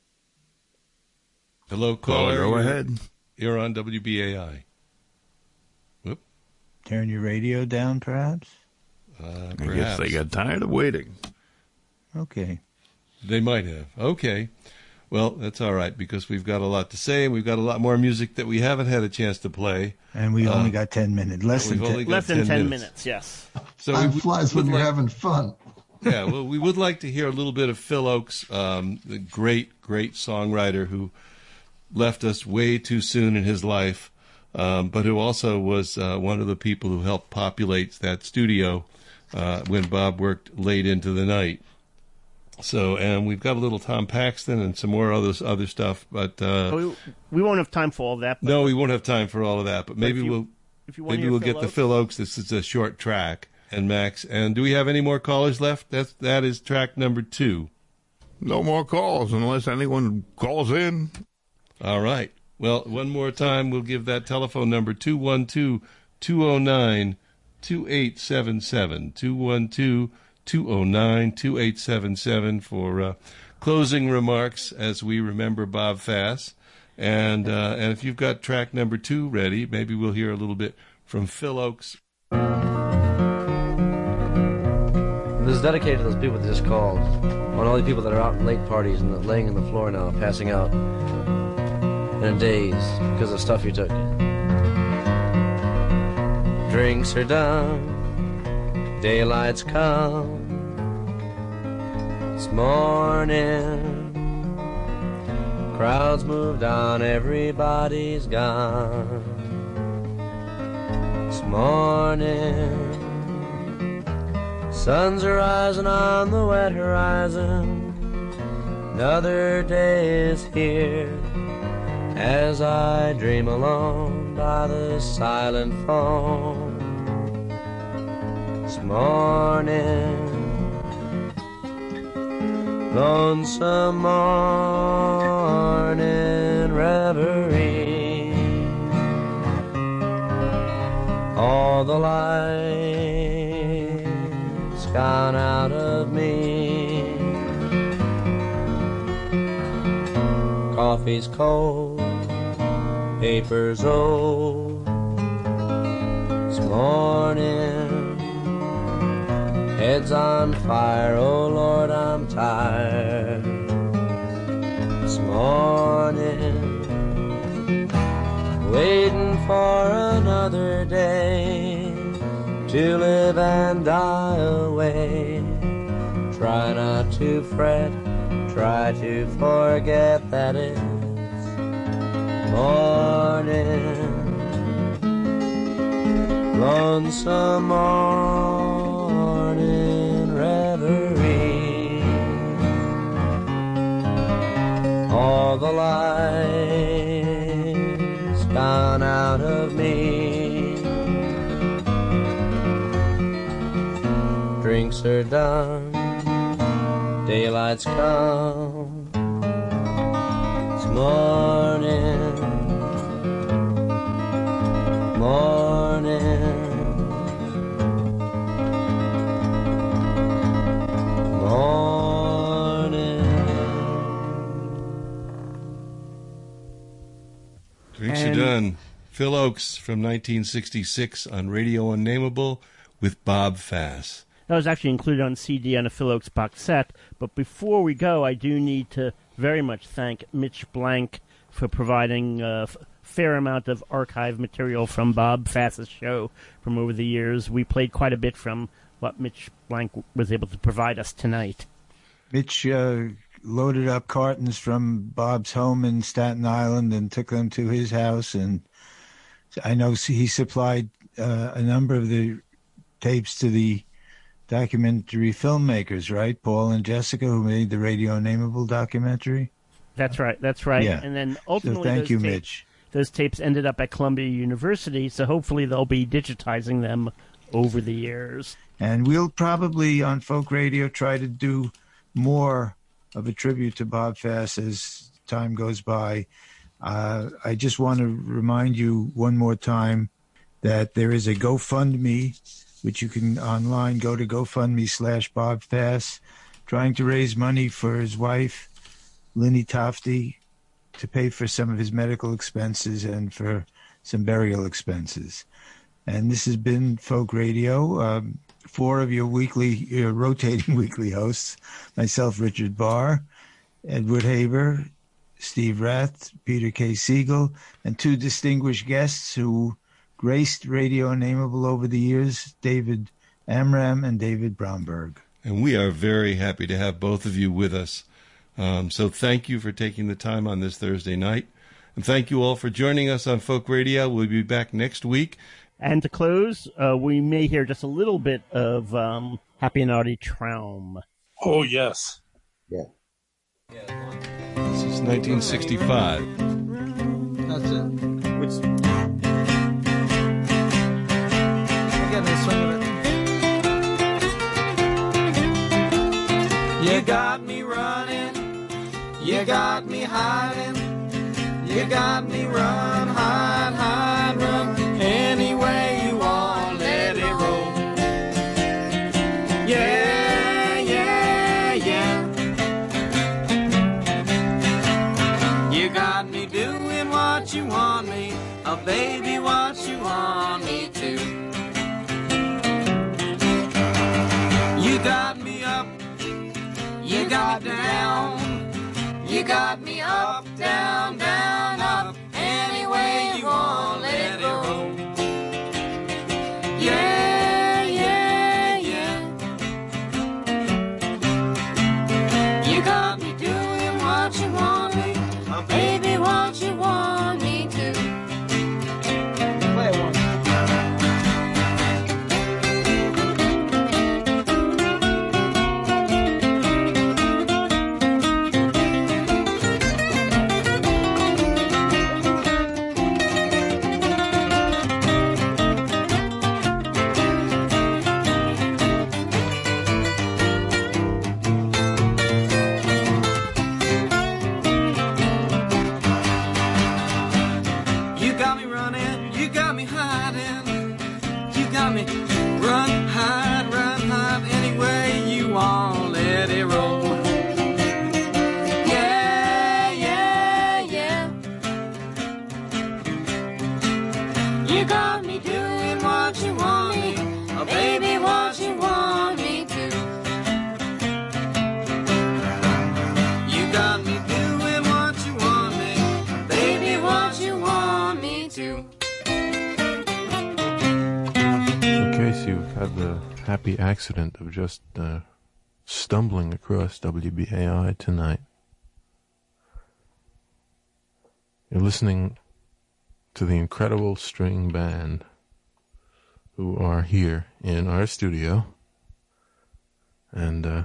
Hello, caller. Go ahead. You're on WBAI. Whoop. Turn your radio down, perhaps? I guess they got tired of waiting. Okay. They might have. Okay. Well, that's all right, because we've got a lot to say, and we've got a lot more music that we haven't had a chance to play. And we only got 10 minutes. Less than 10 minutes, yes. So Time flies when you're having fun. Yeah, well, we would like to hear a little bit of Phil Ochs, the great songwriter who left us way too soon in his life, but who also was one of the people who helped populate that studio when Bob worked late into the night. So, and we've got a little Tom Paxton and some more other stuff, but we won't have time for all that. No, we won't have time for all of that. But maybe we'll get the Phil Ochs. This is a short track, and Max. And do we have any more callers left? That is track number 2. No more calls unless anyone calls in. All right. Well, one more time, we'll give that telephone number 212-209-2877. 212-209-2877 for closing remarks as we remember Bob Fass. And if you've got track number 2 ready, maybe we'll hear a little bit from Phil Ochs. This is dedicated to those people that just called. On all the people that are out in late parties and laying on the floor now, passing out in a daze because of stuff you took. Drinks are done, daylight's come. This morning, crowds moved on, everybody's gone. This morning, suns are rising on the wet horizon. Another day is here as I dream alone by the silent phone. This morning, lonesome morning reverie. All the light's gone out of me. Coffee's cold, paper's old. This morning, head's on fire, oh Lord, I'm tired. This morning, waiting for another day to live and die away. Try not to fret, try to forget that it's morning. Lonesome morning reverie. All the light's gone out of me. Drinks are done, daylight's come. It's morning, morning, morning. Drinks are done. Phil Ochs from 1966 on Radio Unnameable with Bob Fass. That was actually included on CD on a Phil Ochs box set. But before we go, I do need to very much thank Mitch Blank for providing fair amount of archive material from Bob Fass's show from over the years. We played quite a bit from what Mitch Blank was able to provide us tonight. Mitch loaded up cartons from Bob's home in Staten Island and took them to his house, and I know he supplied a number of the tapes to the documentary filmmakers, right? Paul and Jessica, who made the Radio Nameable documentary. That's right. Yeah. And then ultimately, so thank you, Mitch. Those tapes ended up at Columbia University, so hopefully they'll be digitizing them over the years. And we'll probably on Folk Radio try to do more of a tribute to Bob Fass as time goes by. I just want to remind you one more time that there is a GoFundMe, which you can online go to GoFundMe/Bob Fass, trying to raise money for his wife, Linny Tofty, to pay for some of his medical expenses and for some burial expenses. And this has been Folk Radio. 4 of your rotating weekly hosts, myself, Richard Barr, Edward Haber, Steve Rath, Peter K. Siegel, and 2 distinguished guests who graced Radio Nameable over the years, David Amram and David Bromberg. And we are very happy to have both of you with us. So thank you for taking the time on this Thursday night. And thank you all for joining us on Folk Radio. We'll be back next week. And to close, we may hear just a little bit of Happy Naughty Traum. Oh, yes. Yeah. This is 1965. That's it. Again, the swing of it. You got me running, you got me hiding, you got me run, hide, run. Any way you want, let it roll. Yeah, yeah, yeah. You got me doing what you want me, oh baby, what you want me to. You got me up, you got me down, you got me up, down, down, up. Any way you want, let it roll. Yeah, yeah, yeah. You got me doing what you want me, oh baby, what you want me to. Play it once. Happy accident of just stumbling across WBAI tonight. You're listening to the incredible string band who are here in our studio, and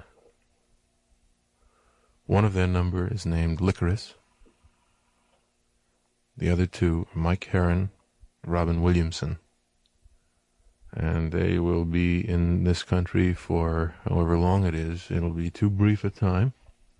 one of their number is named Licorice. The other 2 are Mike Heron, Robin Williamson. And they will be in this country for however long it is. It'll be too brief a time.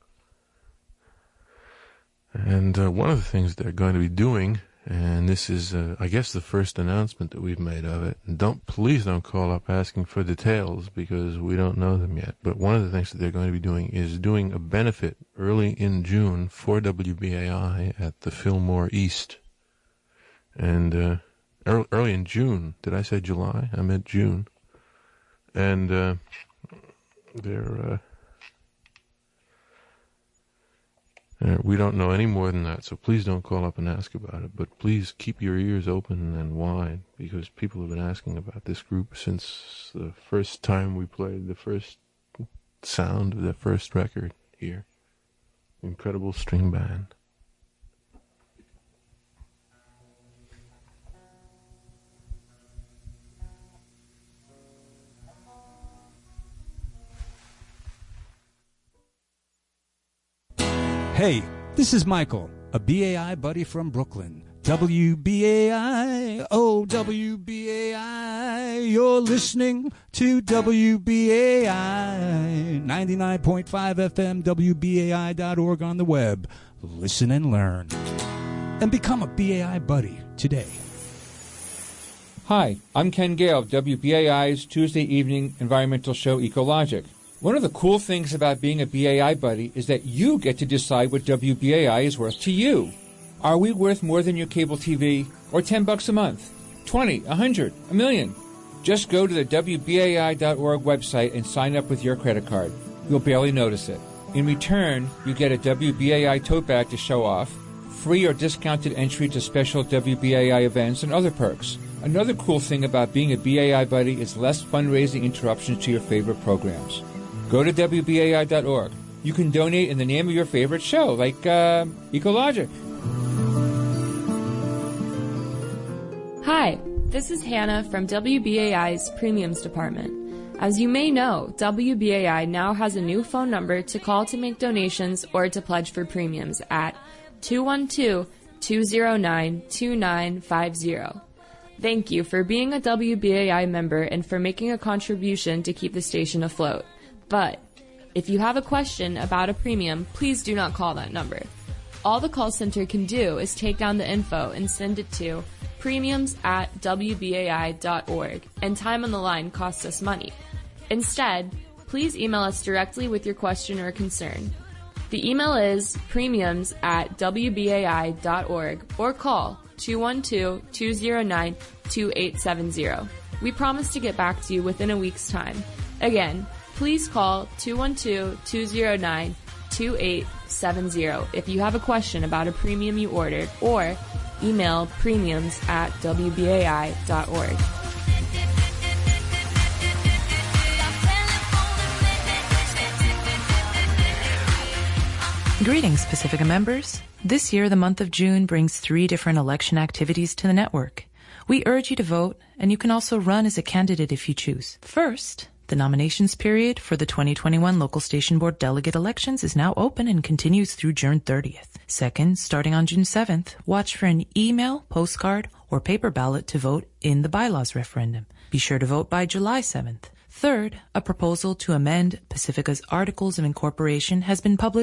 And one of the things they're going to be doing, and this is, I guess, the first announcement that we've made of it. And please don't call up asking for details because we don't know them yet. But one of the things that they're going to be doing is doing a benefit early in June for WBAI at the Fillmore East. And early in June. Did I say July? I meant June. And they're We don't know any more than that, so please don't call up and ask about it. But please keep your ears open and wide, because people have been asking about this group since the first time we played the first sound of the first record here. Incredible string band. Hey, this is Michael, a BAI buddy from Brooklyn. WBAI, oh WBAI, you're listening to WBAI, 99.5 FM, WBAI.org on the web. Listen and learn. And become a BAI buddy today. Hi, I'm Ken Gale of WBAI's Tuesday evening environmental show Ecologic. One of the cool things about being a BAI buddy is that you get to decide what WBAI is worth to you. Are we worth more than your cable TV, or $10 a month, 20, 100, a million? Just go to the WBAI.org website and sign up with your credit card. You'll barely notice it. In return, you get a WBAI tote bag to show off, free or discounted entry to special WBAI events, and other perks. Another cool thing about being a BAI buddy is less fundraising interruptions to your favorite programs. Go to WBAI.org. You can donate in the name of your favorite show, like Ecologic. Hi, this is Hannah from WBAI's Premiums Department. As you may know, WBAI now has a new phone number to call to make donations or to pledge for premiums at 212-209-2950. Thank you for being a WBAI member and for making a contribution to keep the station afloat. But if you have a question about a premium, please do not call that number. All the call center can do is take down the info and send it to premiums@wbai.org, and time on the line costs us money. Instead, please email us directly with your question or concern. The email is premiums@wbai.org or call 212-209-2870. We promise to get back to you within a week's time. Again, please call 212-209-2870 if you have a question about a premium you ordered, or email premiums@wbai.org. Greetings, Pacifica members. This year, the month of June brings 3 different election activities to the network. We urge you to vote, and you can also run as a candidate if you choose. First, the nominations period for the 2021 Local Station Board delegate elections is now open and continues through June 30th. Second, starting on June 7th, watch for an email, postcard, or paper ballot to vote in the bylaws referendum. Be sure to vote by July 7th. Third, a proposal to amend Pacifica's Articles of Incorporation has been published